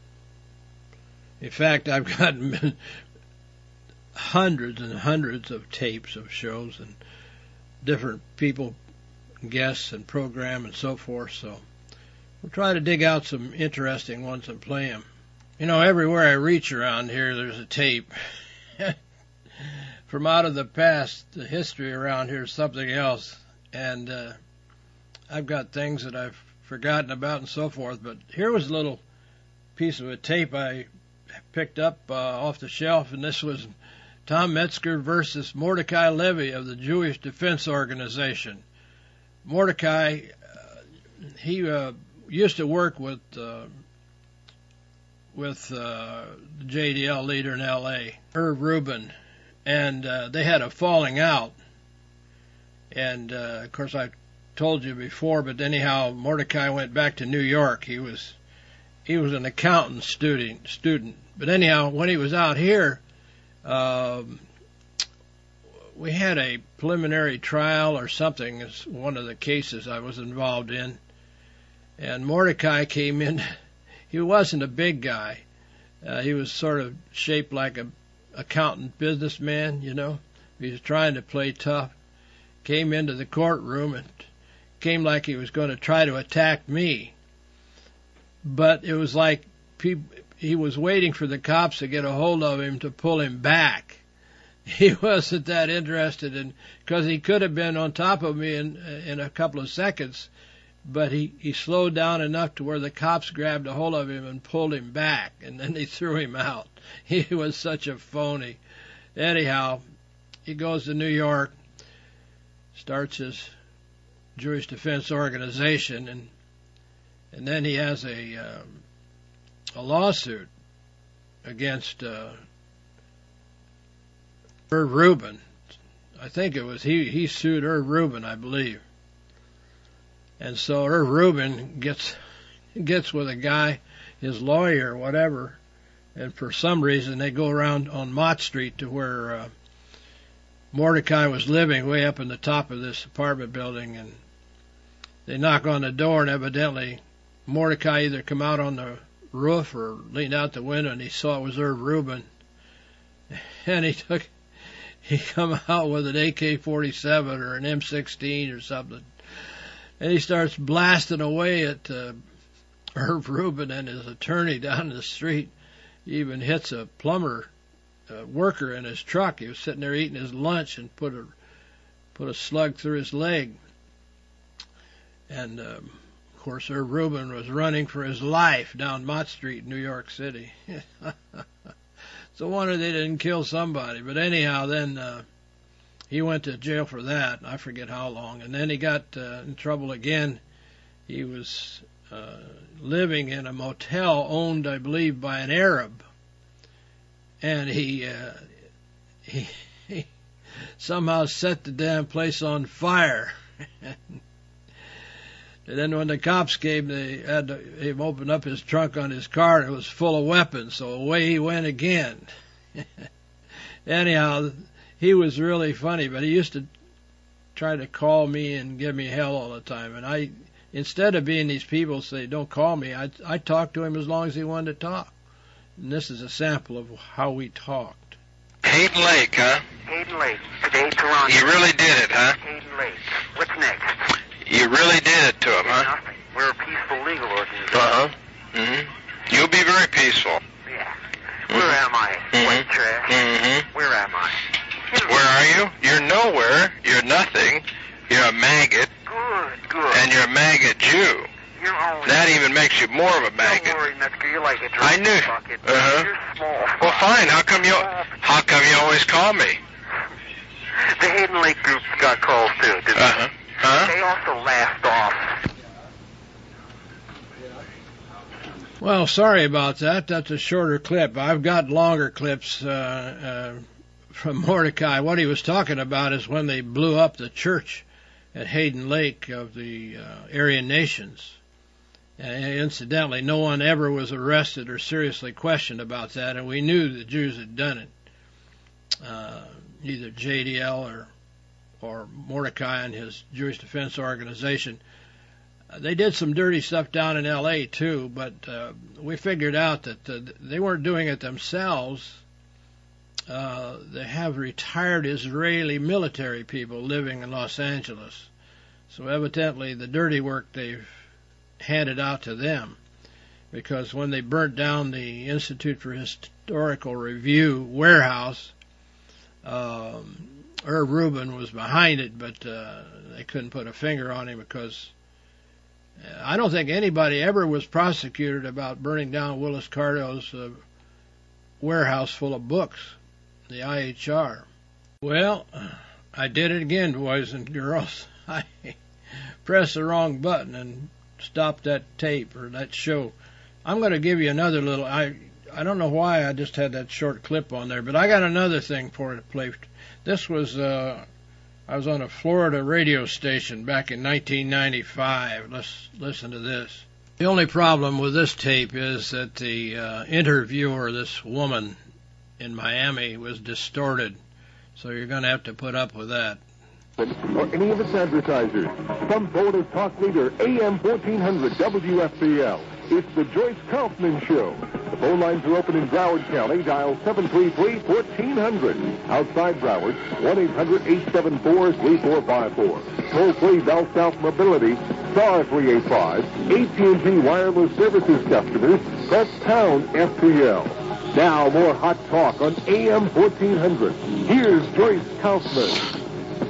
In fact, I've got hundreds and hundreds of tapes of shows and different people, guests and program and so forth, so we'll try to dig out some interesting ones and play them. You know, everywhere I reach around here, there's a tape. From out of the past, the history around here is something else, and uh, I've got things that I've forgotten about and so forth, but here was a little piece of a tape I picked up uh, off the shelf, and this was Tom Metzger versus Mordecai Levy of the Jewish Defense Organization. Mordecai, uh, he uh, used to work with uh, with uh, the J D L leader in L A, Irv Rubin, and uh, they had a falling out. And, uh, of course, I told you before, but anyhow, Mordecai went back to New York. He was he was an accountant student. student. But anyhow, when he was out here, um, we had a preliminary trial or something. It's one of the cases I was involved in. And Mordecai came in. He wasn't a big guy. Uh, he was sort of shaped like a accountant businessman, you know. He was trying to play tough. Came into the courtroom and came like he was going to try to attack me. But it was like people, he was waiting for the cops to get a hold of him to pull him back. He wasn't that interested in, because he could have been on top of me in in a couple of seconds, but he, he slowed down enough to where the cops grabbed a hold of him and pulled him back, and then they threw him out. He was such a phony. Anyhow, he goes to New York, starts his Jewish Defense Organization, and and then he has a uh, a lawsuit against uh, Irv Rubin. I think it was he he sued Irv Rubin, I believe. And so Irv Rubin gets gets with a guy, his lawyer or whatever, and for some reason they go around on Mott Street to where uh, Mordecai was living, way up in the top of this apartment building, and they knock on the door, and evidently Mordecai either come out on the roof or leaned out the window, and he saw it was Irv Rubin, and he took he come out with an A K forty-seven or an M sixteen or something. And he starts blasting away at uh, Irv Rubin and his attorney down the street. He even hits a plumber uh, worker in his truck. He was sitting there eating his lunch and put a put a slug through his leg. And, um, of course, Irv Rubin was running for his life down Mott Street, New York City. It's a wonder they didn't kill somebody. But anyhow, then... Uh, He went to jail for that. I forget how long. And then he got uh, in trouble again. He was uh, living in a motel owned, I believe, by an Arab. And he, uh, he, he somehow set the damn place on fire. And then when the cops came, they had to, him open up his trunk on his car, and it was full of weapons. So away he went again. Anyhow... He was really funny, but he used to try to call me and give me hell all the time. And I, instead of being these people say, don't call me, I, I talked to him as long as he wanted to talk. And this is a sample of how we talked. Hayden Lake, huh? Hayden Lake, today Toronto. You really did it, huh? Hayden Lake. What's next? You really did it to him, huh? Nothing. We're a peaceful legal organization. Uh-huh. Mm-hmm. You'll be very peaceful. Yeah. Where am I? Mm-hmm. White trash. Mm-hmm. Where am I? Where are you? You're nowhere. You're nothing. You're a maggot. Good, good. And you're a maggot Jew. You're only... That even makes you more of a maggot. Don't worry, Metzger. You're like a drink I knew. bucket. Uh-huh. You're small. Well, fine. How come you? How come you always call me? The Hayden Lake group got calls too, didn't Uh-huh. they? Huh? They also laughed off. Well, sorry about that. That's a shorter clip. I've got longer clips uh, uh, from Mordecai. What he was talking about is when they blew up the church at Hayden Lake of the uh, Aryan Nations. And incidentally, no one ever was arrested or seriously questioned about that, and we knew the Jews had done it. uh, either J D L or or Mordecai and his Jewish Defense Organization. Uh, they did some dirty stuff down in L A too, but uh, we figured out that uh, they weren't doing it themselves. Uh, they have retired Israeli military people living in Los Angeles. So evidently the dirty work they've handed out to them, because when they burnt down the Institute for Historical Review warehouse, um, Herb Rubin was behind it, but uh, they couldn't put a finger on him because I don't think anybody ever was prosecuted about burning down Willis Cardo's uh, warehouse full of books, the I H R. Well, I did it again, boys and girls. I pressed the wrong button and stopped that tape or that show. I'm going to give you another little, I I don't know why I just had that short clip on there, but I got another thing for it to play. This was, uh, I was on a Florida radio station back in nineteen ninety-five. Let's listen to this. The only problem with this tape is that the uh, interviewer, this woman in Miami, was distorted. So you're going to have to put up with that. Or any of its advertisers. From Florida's talk leader, A M fourteen hundred W F B L. It's the Joyce Kaufman Show. The phone lines are open in Broward County. Dial seven three three, one four hundred. Outside Broward, one eight hundred, eight seven four, three four five four. Toll-free Bell South Mobility, star three eight five. A T and T Wireless Services customers, press pound F P L. Now, more hot talk on A M fourteen hundred. Here's Joyce Kaufman.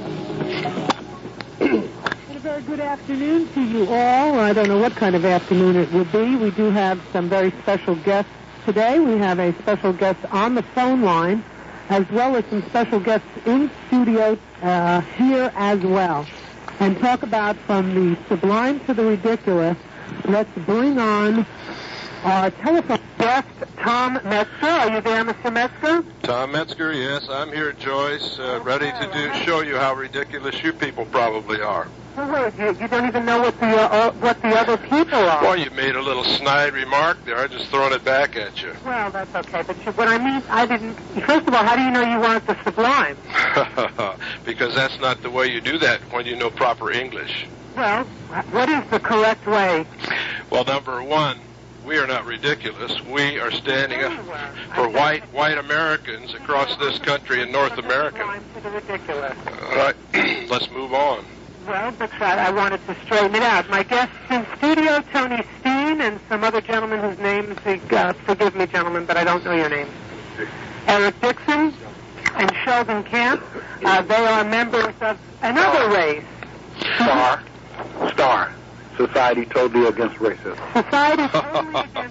A very good afternoon to you all. I don't know what kind of afternoon it would be. We do have some very special guests today. We have a special guest on the phone line, as well as some special guests in studio uh, here as well. And talk about from the sublime to the ridiculous. Let's bring on our telephone guest, Tom Metzger. Are you there, Mister Metzger? Tom Metzger, yes, I'm here, Joyce, uh, ready to do show you how ridiculous you people probably are. Well, wait, you, you don't even know what the uh, what the other people are. Well, you made a little snide remark there. I'm just throwing it back at you. Well, that's okay. But you, what I mean, I didn't. First of all, how do you know you weren't the sublime? Because that's not the way you do that when you know proper English. Well, what is the correct way? Well, number one, we are not ridiculous. We are standing up for white white Americans across this country in North America. To the ridiculous. All right, let's move on. Well, but I wanted to straighten it out. My guests in studio, Tony Steen and some other gentlemen whose names, uh, forgive me, gentlemen, but I don't know your names. Eric Dixon and Sheldon Camp. Uh, they are members of another race. Star. Star. Society Totally Against Racism. Society Totally Against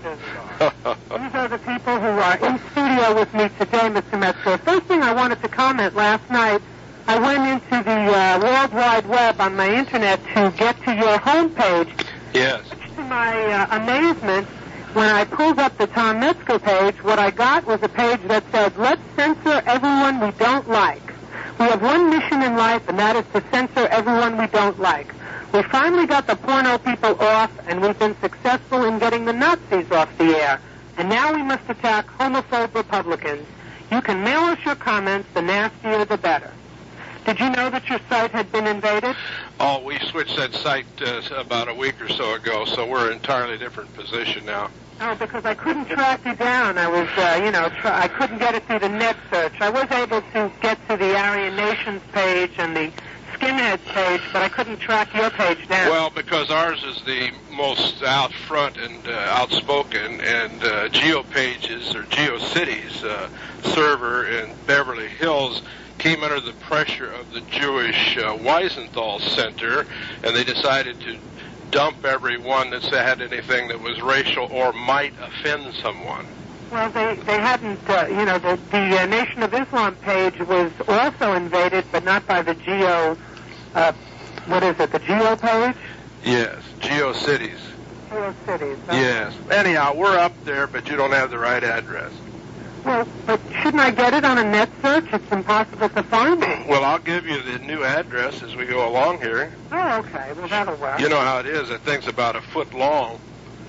Racism. These are the people who are in studio with me today, Mister Metzger. First thing I wanted to comment, last night, I went into the uh, World Wide Web on my internet to get to your homepage. Yes. To my uh, amazement, when I pulled up the Tom Metzger page, what I got was a page that said, let's censor everyone we don't like. We have one mission in life, and that is to censor everyone we don't like. We finally got the porno people off, and we've been successful in getting the Nazis off the air. And now we must attack homophobe Republicans. You can mail us your comments, the nastier the better. Did you know that your site had been invaded? Oh, we switched that site uh, about a week or so ago, so we're in an entirely different position now. Oh, because I couldn't track you down. I was, uh, you know, try- I couldn't get it through the net search. I was able to get to the Aryan Nations page and the Skinheads page, but I couldn't track your page down. Well, because ours is the most out front and uh, outspoken, and uh, GeoPages, or GeoCities uh, server in Beverly Hills came under the pressure of the Jewish uh, Wiesenthal Center, and they decided to dump everyone that had anything that was racial or might offend someone. Well, they, they hadn't, uh, you know, the, the uh, Nation of Islam page was also invaded, but not by the Geo, uh, what is it, the Geo page? Yes, GeoCities. GeoCities. Okay. Yes. Anyhow, we're up there, but you don't have the right address. Well, but shouldn't I get it on a net search? It's impossible to find me. Well, I'll give you the new address as we go along here. Oh, okay. Well, that'll work. You know how it is. That thing's about a foot long.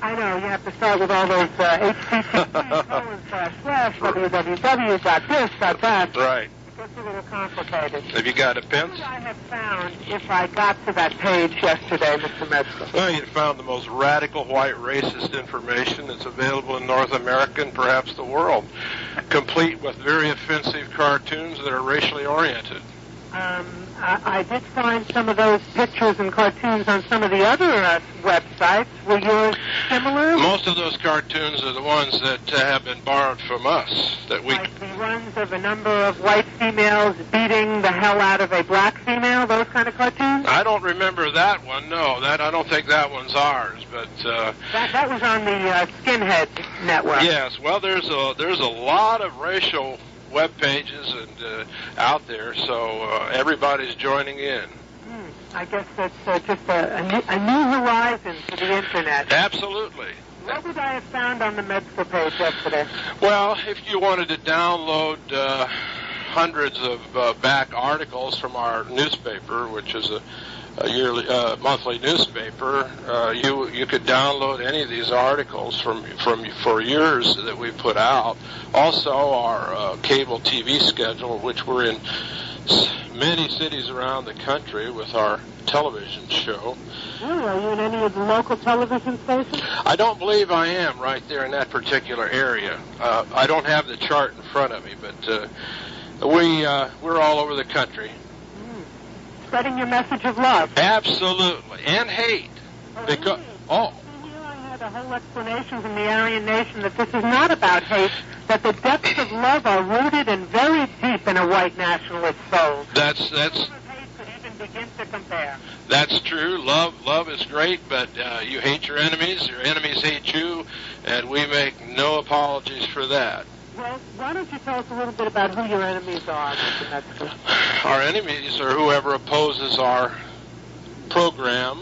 I know, you have to start with all those uh, H T T P colon slash slash www dot this dot that. Right. It gets a little complicated. Have you got a pen? What would I have found if I got to that page yesterday, Mister Metzger? Well, you found the most radical white racist information that's available in North America and perhaps the world, complete with very offensive cartoons that are racially oriented. Um, I, I did find some of those pictures and cartoons on some of the other uh, websites. Were yours similar? Most of those cartoons are the ones that uh, have been borrowed from us. That we Like the ones of a number of white females beating the hell out of a black female, those kind of cartoons? I don't remember that one. No, that I don't think that one's ours. But uh, that that was on the uh, Skinhead Network. Yes. Well, there's a there's a lot of racial web pages and uh, out there, so uh, everybody's joining in. Hmm. I guess that's uh, just a, a, new, a new horizon for the internet. Absolutely. What would I have found on the Metzger page yesterday? Well, if you wanted to download uh, hundreds of uh, back articles from our newspaper, which is a, a yearly, uh, monthly newspaper, uh, you you could download any of these articles from from for years that we put out. Also, our uh, cable T V schedule, which we're in many cities around the country with our television show. Oh, are you in any of the local television stations? I don't believe I am right there in that particular area. Uh, I don't have the chart in front of me, but uh, we uh, we're all over the country. Spreading your message of love. Absolutely. And hate. Oh, because, really? oh. Here I had a whole explanation from the Aryan Nation that this is not about hate, that the depths of love are rooted and very deep in a white nationalist soul. That's, that's... hate could even begin to compare. That's true. Love, love is great, but uh, you hate your enemies, your enemies hate you, and we make no apologies for that. Well, why don't you tell us a little bit about who your enemies are, Mister Metzger? Our enemies are whoever opposes our program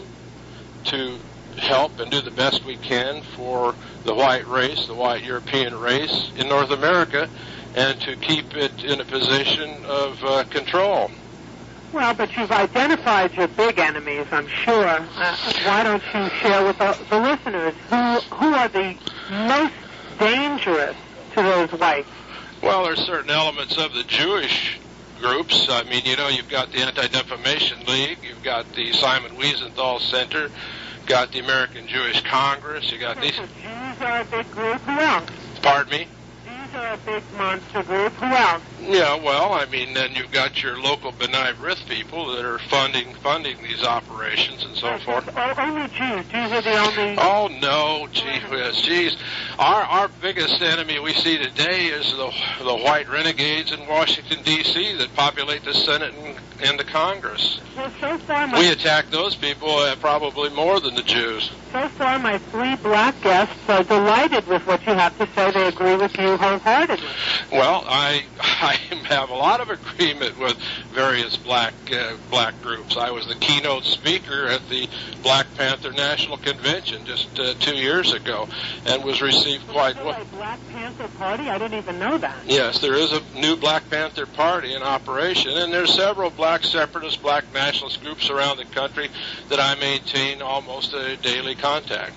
to help and do the best we can for the white race, the white European race in North America, and to keep it in a position of uh, control. Well, but you've identified your big enemies, I'm sure. Uh, why don't you share with the, the listeners who who are the most dangerous to those whites? Well, there's certain elements of the Jewish groups. I mean, you know, you've got the Anti-Defamation League, you've got the Simon Wiesenthal Center, got the American Jewish Congress, you got so these... So Jews are a big group. Who else? Pardon me? Jews are a big monster group. Who else? Yeah, well, I mean, then you've got your local B'nai B'rith people that are funding funding these operations and so right, forth. So only Jews. Jews are the only... Oh, no, gee whiz, geez. Our, our biggest enemy we see today is the, the white renegades in Washington, D C that populate the Senate and, and the Congress. Well, so far my... We attack those people uh, probably more than the Jews. So far, my three black guests are delighted with what you have to say. They agree with you wholeheartedly. Well, I I have a lot of agreement with various black uh, black groups. I was the keynote speaker at the Black Panther National Convention just uh, two years ago, and was received quite well. A Black Panther Party? I didn't even know that. Yes, there is a new Black Panther Party in operation, and there's several black separatist, black nationalist groups around the country that I maintain almost a daily contact.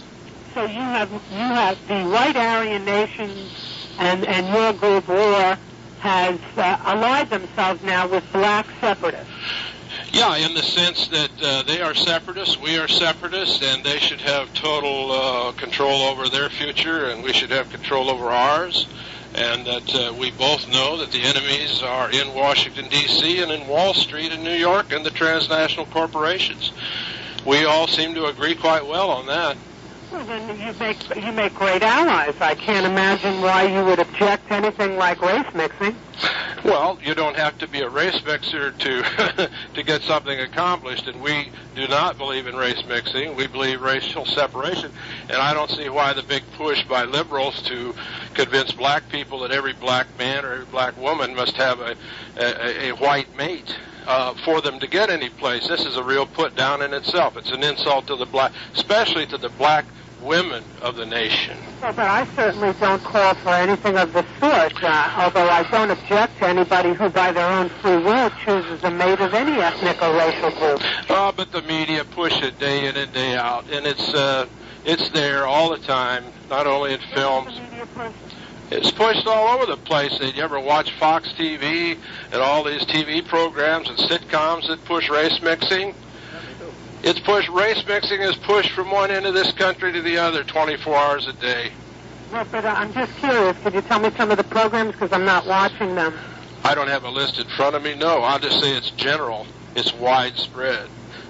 So you have you have the white Aryan Nation and and your group WAR has uh, allied themselves now with black separatists. Yeah, in the sense that uh, they are separatists, we are separatists, and they should have total uh, control over their future, and we should have control over ours, and that uh, we both know that the enemies are in Washington, D C, and in Wall Street in New York, and the transnational corporations. We all seem to agree quite well on that. Well, then you make you make great allies. I can't imagine why you would object to anything like race mixing. Well, you don't have to be a race mixer to to get something accomplished, and we do not believe in race mixing. We believe racial separation, and I don't see why the big push by liberals to convince black people that every black man or every black woman must have a a, a white mate uh, for them to get any place. This is a real put down in itself. It's an insult to the black, especially to the black women of the nation. Well, but I certainly don't call for anything of the sort, uh, although I don't object to anybody who by their own free will chooses a mate of any ethnic or racial group. Oh, but the media push it day in and day out, and it's uh, It's there all the time, not only in films. It's pushed all over the place. Did you ever watch Fox T V and all these T V programs and sitcoms that push race mixing? It's pushed, race mixing is pushed from one end of this country to the other twenty-four hours a day. Well, but uh, I'm just curious. Could you tell me some of the programs? Because I'm not watching them. I don't have a list in front of me, no. I'll just say it's general. It's widespread.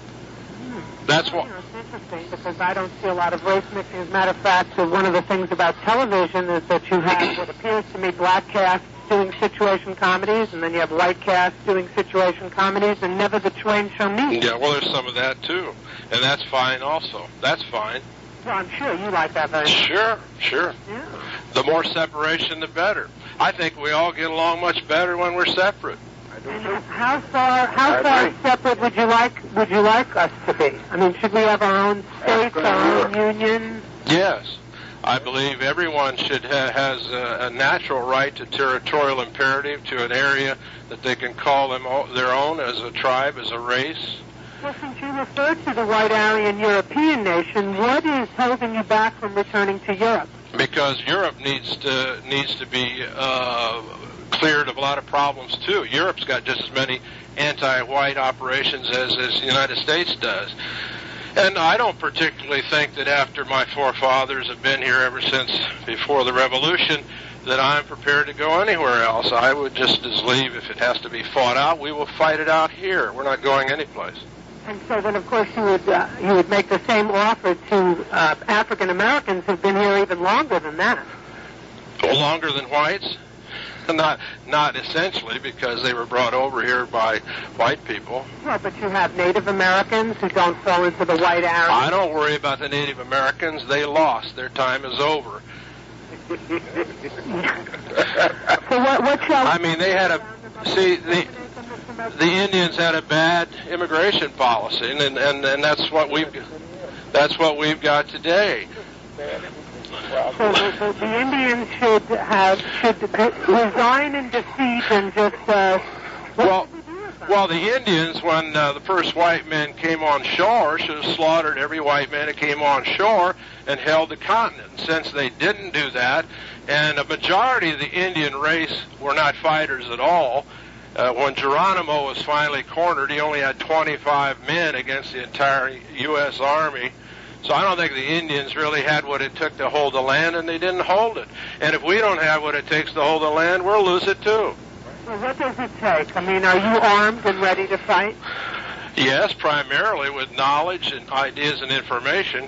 Hmm. That's what... You know, it's interesting because I don't see a lot of race mixing. As a matter of fact, uh, one of the things about television is that you have what appears to me black casts doing situation comedies, and then you have white casts doing situation comedies, and never the twain shall meet. Yeah, well, there's some of that, too. And that's fine also. That's fine. Well, I'm sure you like that very much. Sure, sure. Yeah. The more separation, the better. I think we all get along much better when we're separate. And how far, how far separate would you like, would you like us to be? I mean, should we have our own states, our own union? Yes. I believe everyone should ha- has a, a natural right to territorial imperative to an area that they can call them o- their own as a tribe, as a race. Well, since you referred to the white Aryan European nation, what is holding you back from returning to Europe? Because Europe needs to needs to be uh, cleared of a lot of problems too. Europe's got just as many anti-white operations as, as the United States does. And I don't particularly think that after my forefathers have been here ever since before the Revolution, that I'm prepared to go anywhere else. I would just as leave if it has to be fought out. We will fight it out here. We're not going anyplace. And so then, of course, you would uh, you would make the same offer to uh, African Americans who've been here even longer than that. Longer than whites? Not not essentially, because they were brought over here by white people. Well, but you have Native Americans who don't fall into the white Aryan. I don't worry about the Native Americans. They lost. Their time is over. So what, what shall... I mean, they had a... See, the... The Indians had a bad immigration policy, and and, and that's what we've that's what we've got today. So the, the, the Indians should have should resign in defeat and just uh, well, well, the Indians, when uh, the first white men came on shore, should have slaughtered every white man that came on shore and held the continent. Since they didn't do that, and a majority of the Indian race were not fighters at all. Uh, when Geronimo was finally cornered, he only had twenty-five men against the entire U S Army. So I don't think the Indians really had what it took to hold the land, and they didn't hold it. And if we don't have what it takes to hold the land, we'll lose it too. Well, what does it take? I mean, are you armed and ready to fight? Yes, primarily with knowledge and ideas and information.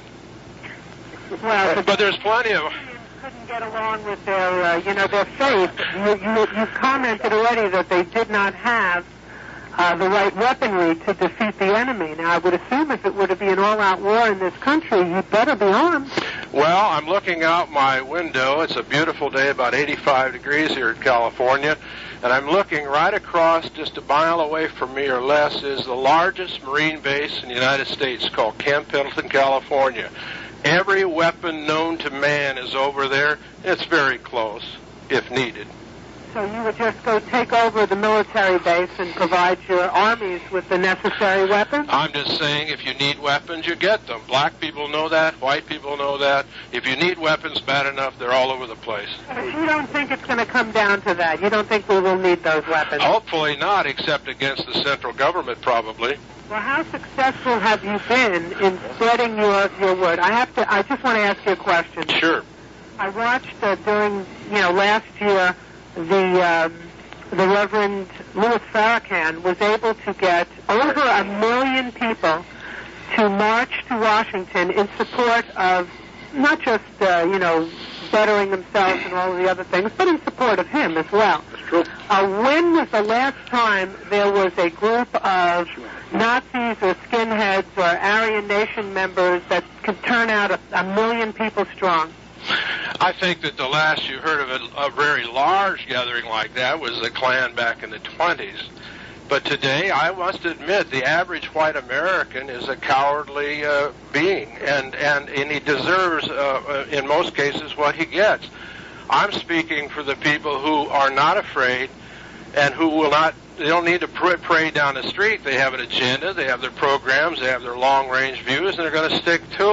Well, but there's plenty of... couldn't get along with their, uh, you know, their faith. You, you, you've commented already that they did not have uh, the right weaponry to defeat the enemy. Now, I would assume if it were to be an all-out war in this country, you'd better be armed. Well, I'm looking out my window. It's a beautiful day, about eighty-five degrees here in California, and I'm looking right across, just a mile away from me or less, is the largest Marine base in the United States called Camp Pendleton, California. Every weapon known to man is over there. It's very close, if needed. So you would just go take over the military base and provide your armies with the necessary weapons? I'm just saying, if you need weapons, you get them. Black people know that. White people know that. If you need weapons bad enough, they're all over the place. But you don't think it's going to come down to that? You don't think we will need those weapons? Hopefully not, except against the central government, probably. Well, how successful have you been in spreading your, your word? I have to. I just want to ask you a question. Sure. I watched uh, during, you know, last year, the um, the Reverend Louis Farrakhan was able to get over a million people to march to Washington in support of not just, uh, you know, bettering themselves and all of the other things, but in support of him as well. That's true. Uh, when was the last time there was a group of Nazis or skinheads or Aryan Nation members that could turn out a, a million people strong? I think that the last you heard of a, a very large gathering like that was the Klan back in the twenties. But today, I must admit, the average white American is a cowardly uh, being, and, and, and he deserves, uh, in most cases, what he gets. I'm speaking for the people who are not afraid and who will not, they don't need to pray down the street. They have an agenda, they have their programs, they have their long-range views, and they're going to stick to them.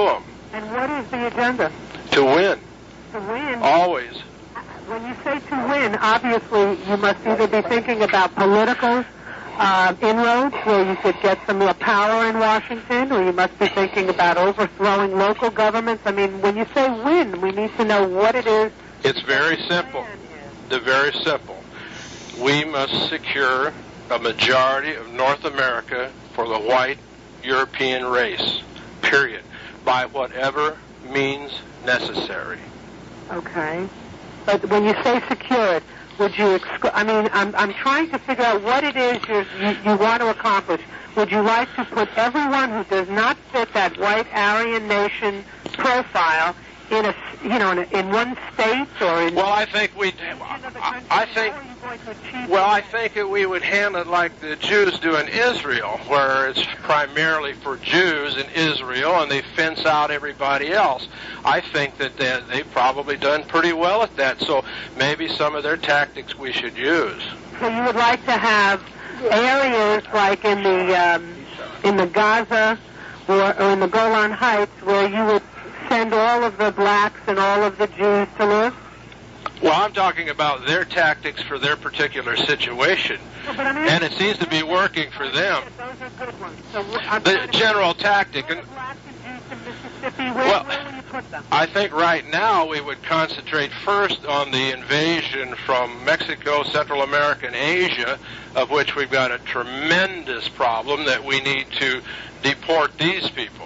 And what is the agenda? To win. To win? Always. When you say to win, obviously you must either be thinking about political uh, inroads where you could get some more power in Washington, or you must be thinking about overthrowing local governments. I mean, when you say win, we need to know what it is. It's very simple. They're very simple. We must secure a majority of North America for the white European race, period, by whatever means necessary. Okay. But when you say secure it, would you exclude, I mean, I'm, I'm trying to figure out what it is you're, you, you want to accomplish. Would you like to put everyone who does not fit that white Aryan nation profile in a, you know, in, a, in one state or in... Well, I think we, I, I think, well, I think that we would handle it like the Jews do in Israel, where it's primarily for Jews in Israel and they fence out everybody else. I think that they, they've probably done pretty well at that, so maybe some of their tactics we should use. So you would like to have areas like in the, um, in the Gaza or, or in the Golan Heights where you would send all of the blacks and all of the Jews to live? Well, I'm talking about their tactics for their particular situation. Well, but I mean, and it seems to be working for them. Those are good ones. So the general tactic. And, blacks and Jews in Mississippi, where, well, where will you put them? I think right now we would concentrate first on the invasion from Mexico, Central America, and Asia, of which we've got a tremendous problem that we need to deport these people.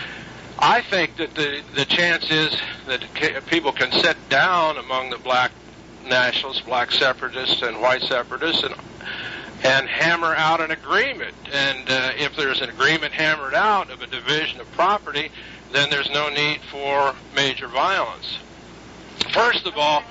I think that the, the chance is that people can sit down among the black nationalists, black separatists, and white separatists and and hammer out an agreement. And uh, if there's an agreement hammered out of a division of property, then there's no need for major violence. First of all,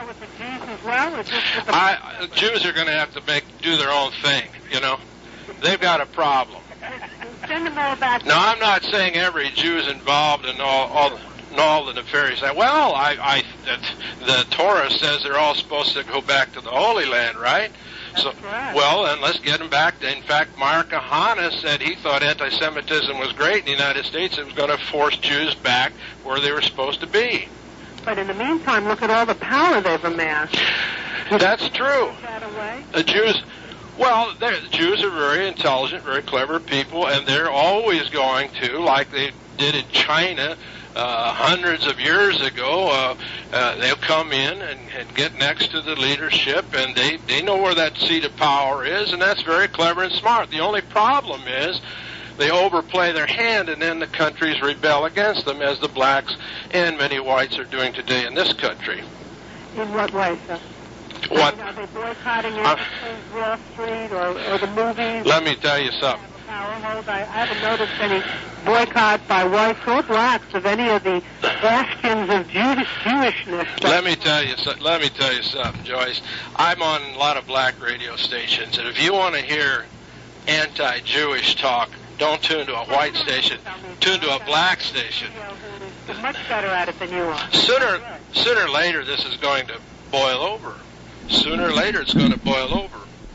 I, Jews are going to have to make do their own thing, you know. They've got a problem. Send them all back. Now, I'm not saying every Jew is involved in all, all, in all the nefarious. Well, I, I, the Torah says they're all supposed to go back to the Holy Land, right? That's so, right. Well, then let's get them back. In fact, Mark Kahana said he thought anti-Semitism was great in the United States. It was going to force Jews back where they were supposed to be. But in the meantime, look at all the power they've amassed. That's true. That away? The Jews... Well, the Jews are very intelligent, very clever people, and they're always going to, like they did in China uh, hundreds of years ago, uh, uh, they'll come in and, and get next to the leadership, and they, they know where that seat of power is, and that's very clever and smart. The only problem is they overplay their hand, and then the countries rebel against them, as the blacks and many whites are doing today in this country. In what way, sir? What? Are they boycotting uh, Wall Street or, or the movies? Let me tell you something. I, I haven't noticed any boycott by whites or blacks of any of the bastions of Jewish, Jewishness. Let me tell you. Let me tell you something, Joyce. I'm on a lot of black radio stations, and if you want to hear anti-Jewish talk, don't tune to a white station. Tune to a black station. They're much better at it than you are. Sooner, sooner or later, this is going to boil over. Sooner or later, it's going to boil over.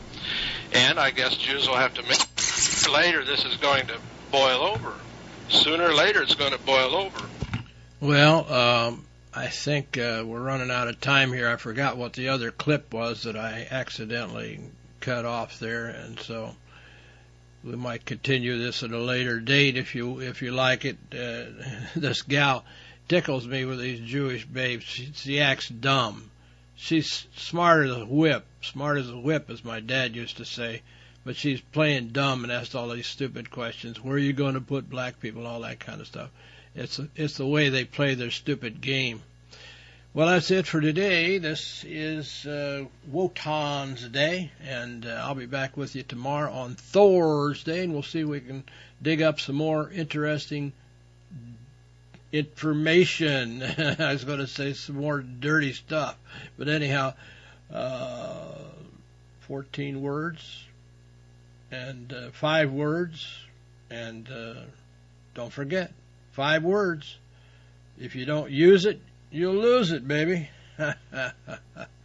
And I guess Jews will have to make... Later, this is going to boil over. Sooner or later, it's going to boil over. Well, um, I think uh, we're running out of time here. I forgot what the other clip was that I accidentally cut off there, and so we might continue this at a later date if you if you like it. Uh, this gal tickles me with these Jewish babes. She, she acts dumb. She's smart as a whip, smart as a whip, as my dad used to say, but she's playing dumb and asks all these stupid questions. Where are you going to put black people, all that kind of stuff. It's it's the way they play their stupid game. Well, that's it for today. This is uh, Wotan's Day, and uh, I'll be back with you tomorrow on Thursday, and we'll see if we can dig up some more interesting information. I was going to say some more dirty stuff, but anyhow, uh, fourteen words and uh, five words, and uh, don't forget, five words. If you don't use it, you'll lose it, baby.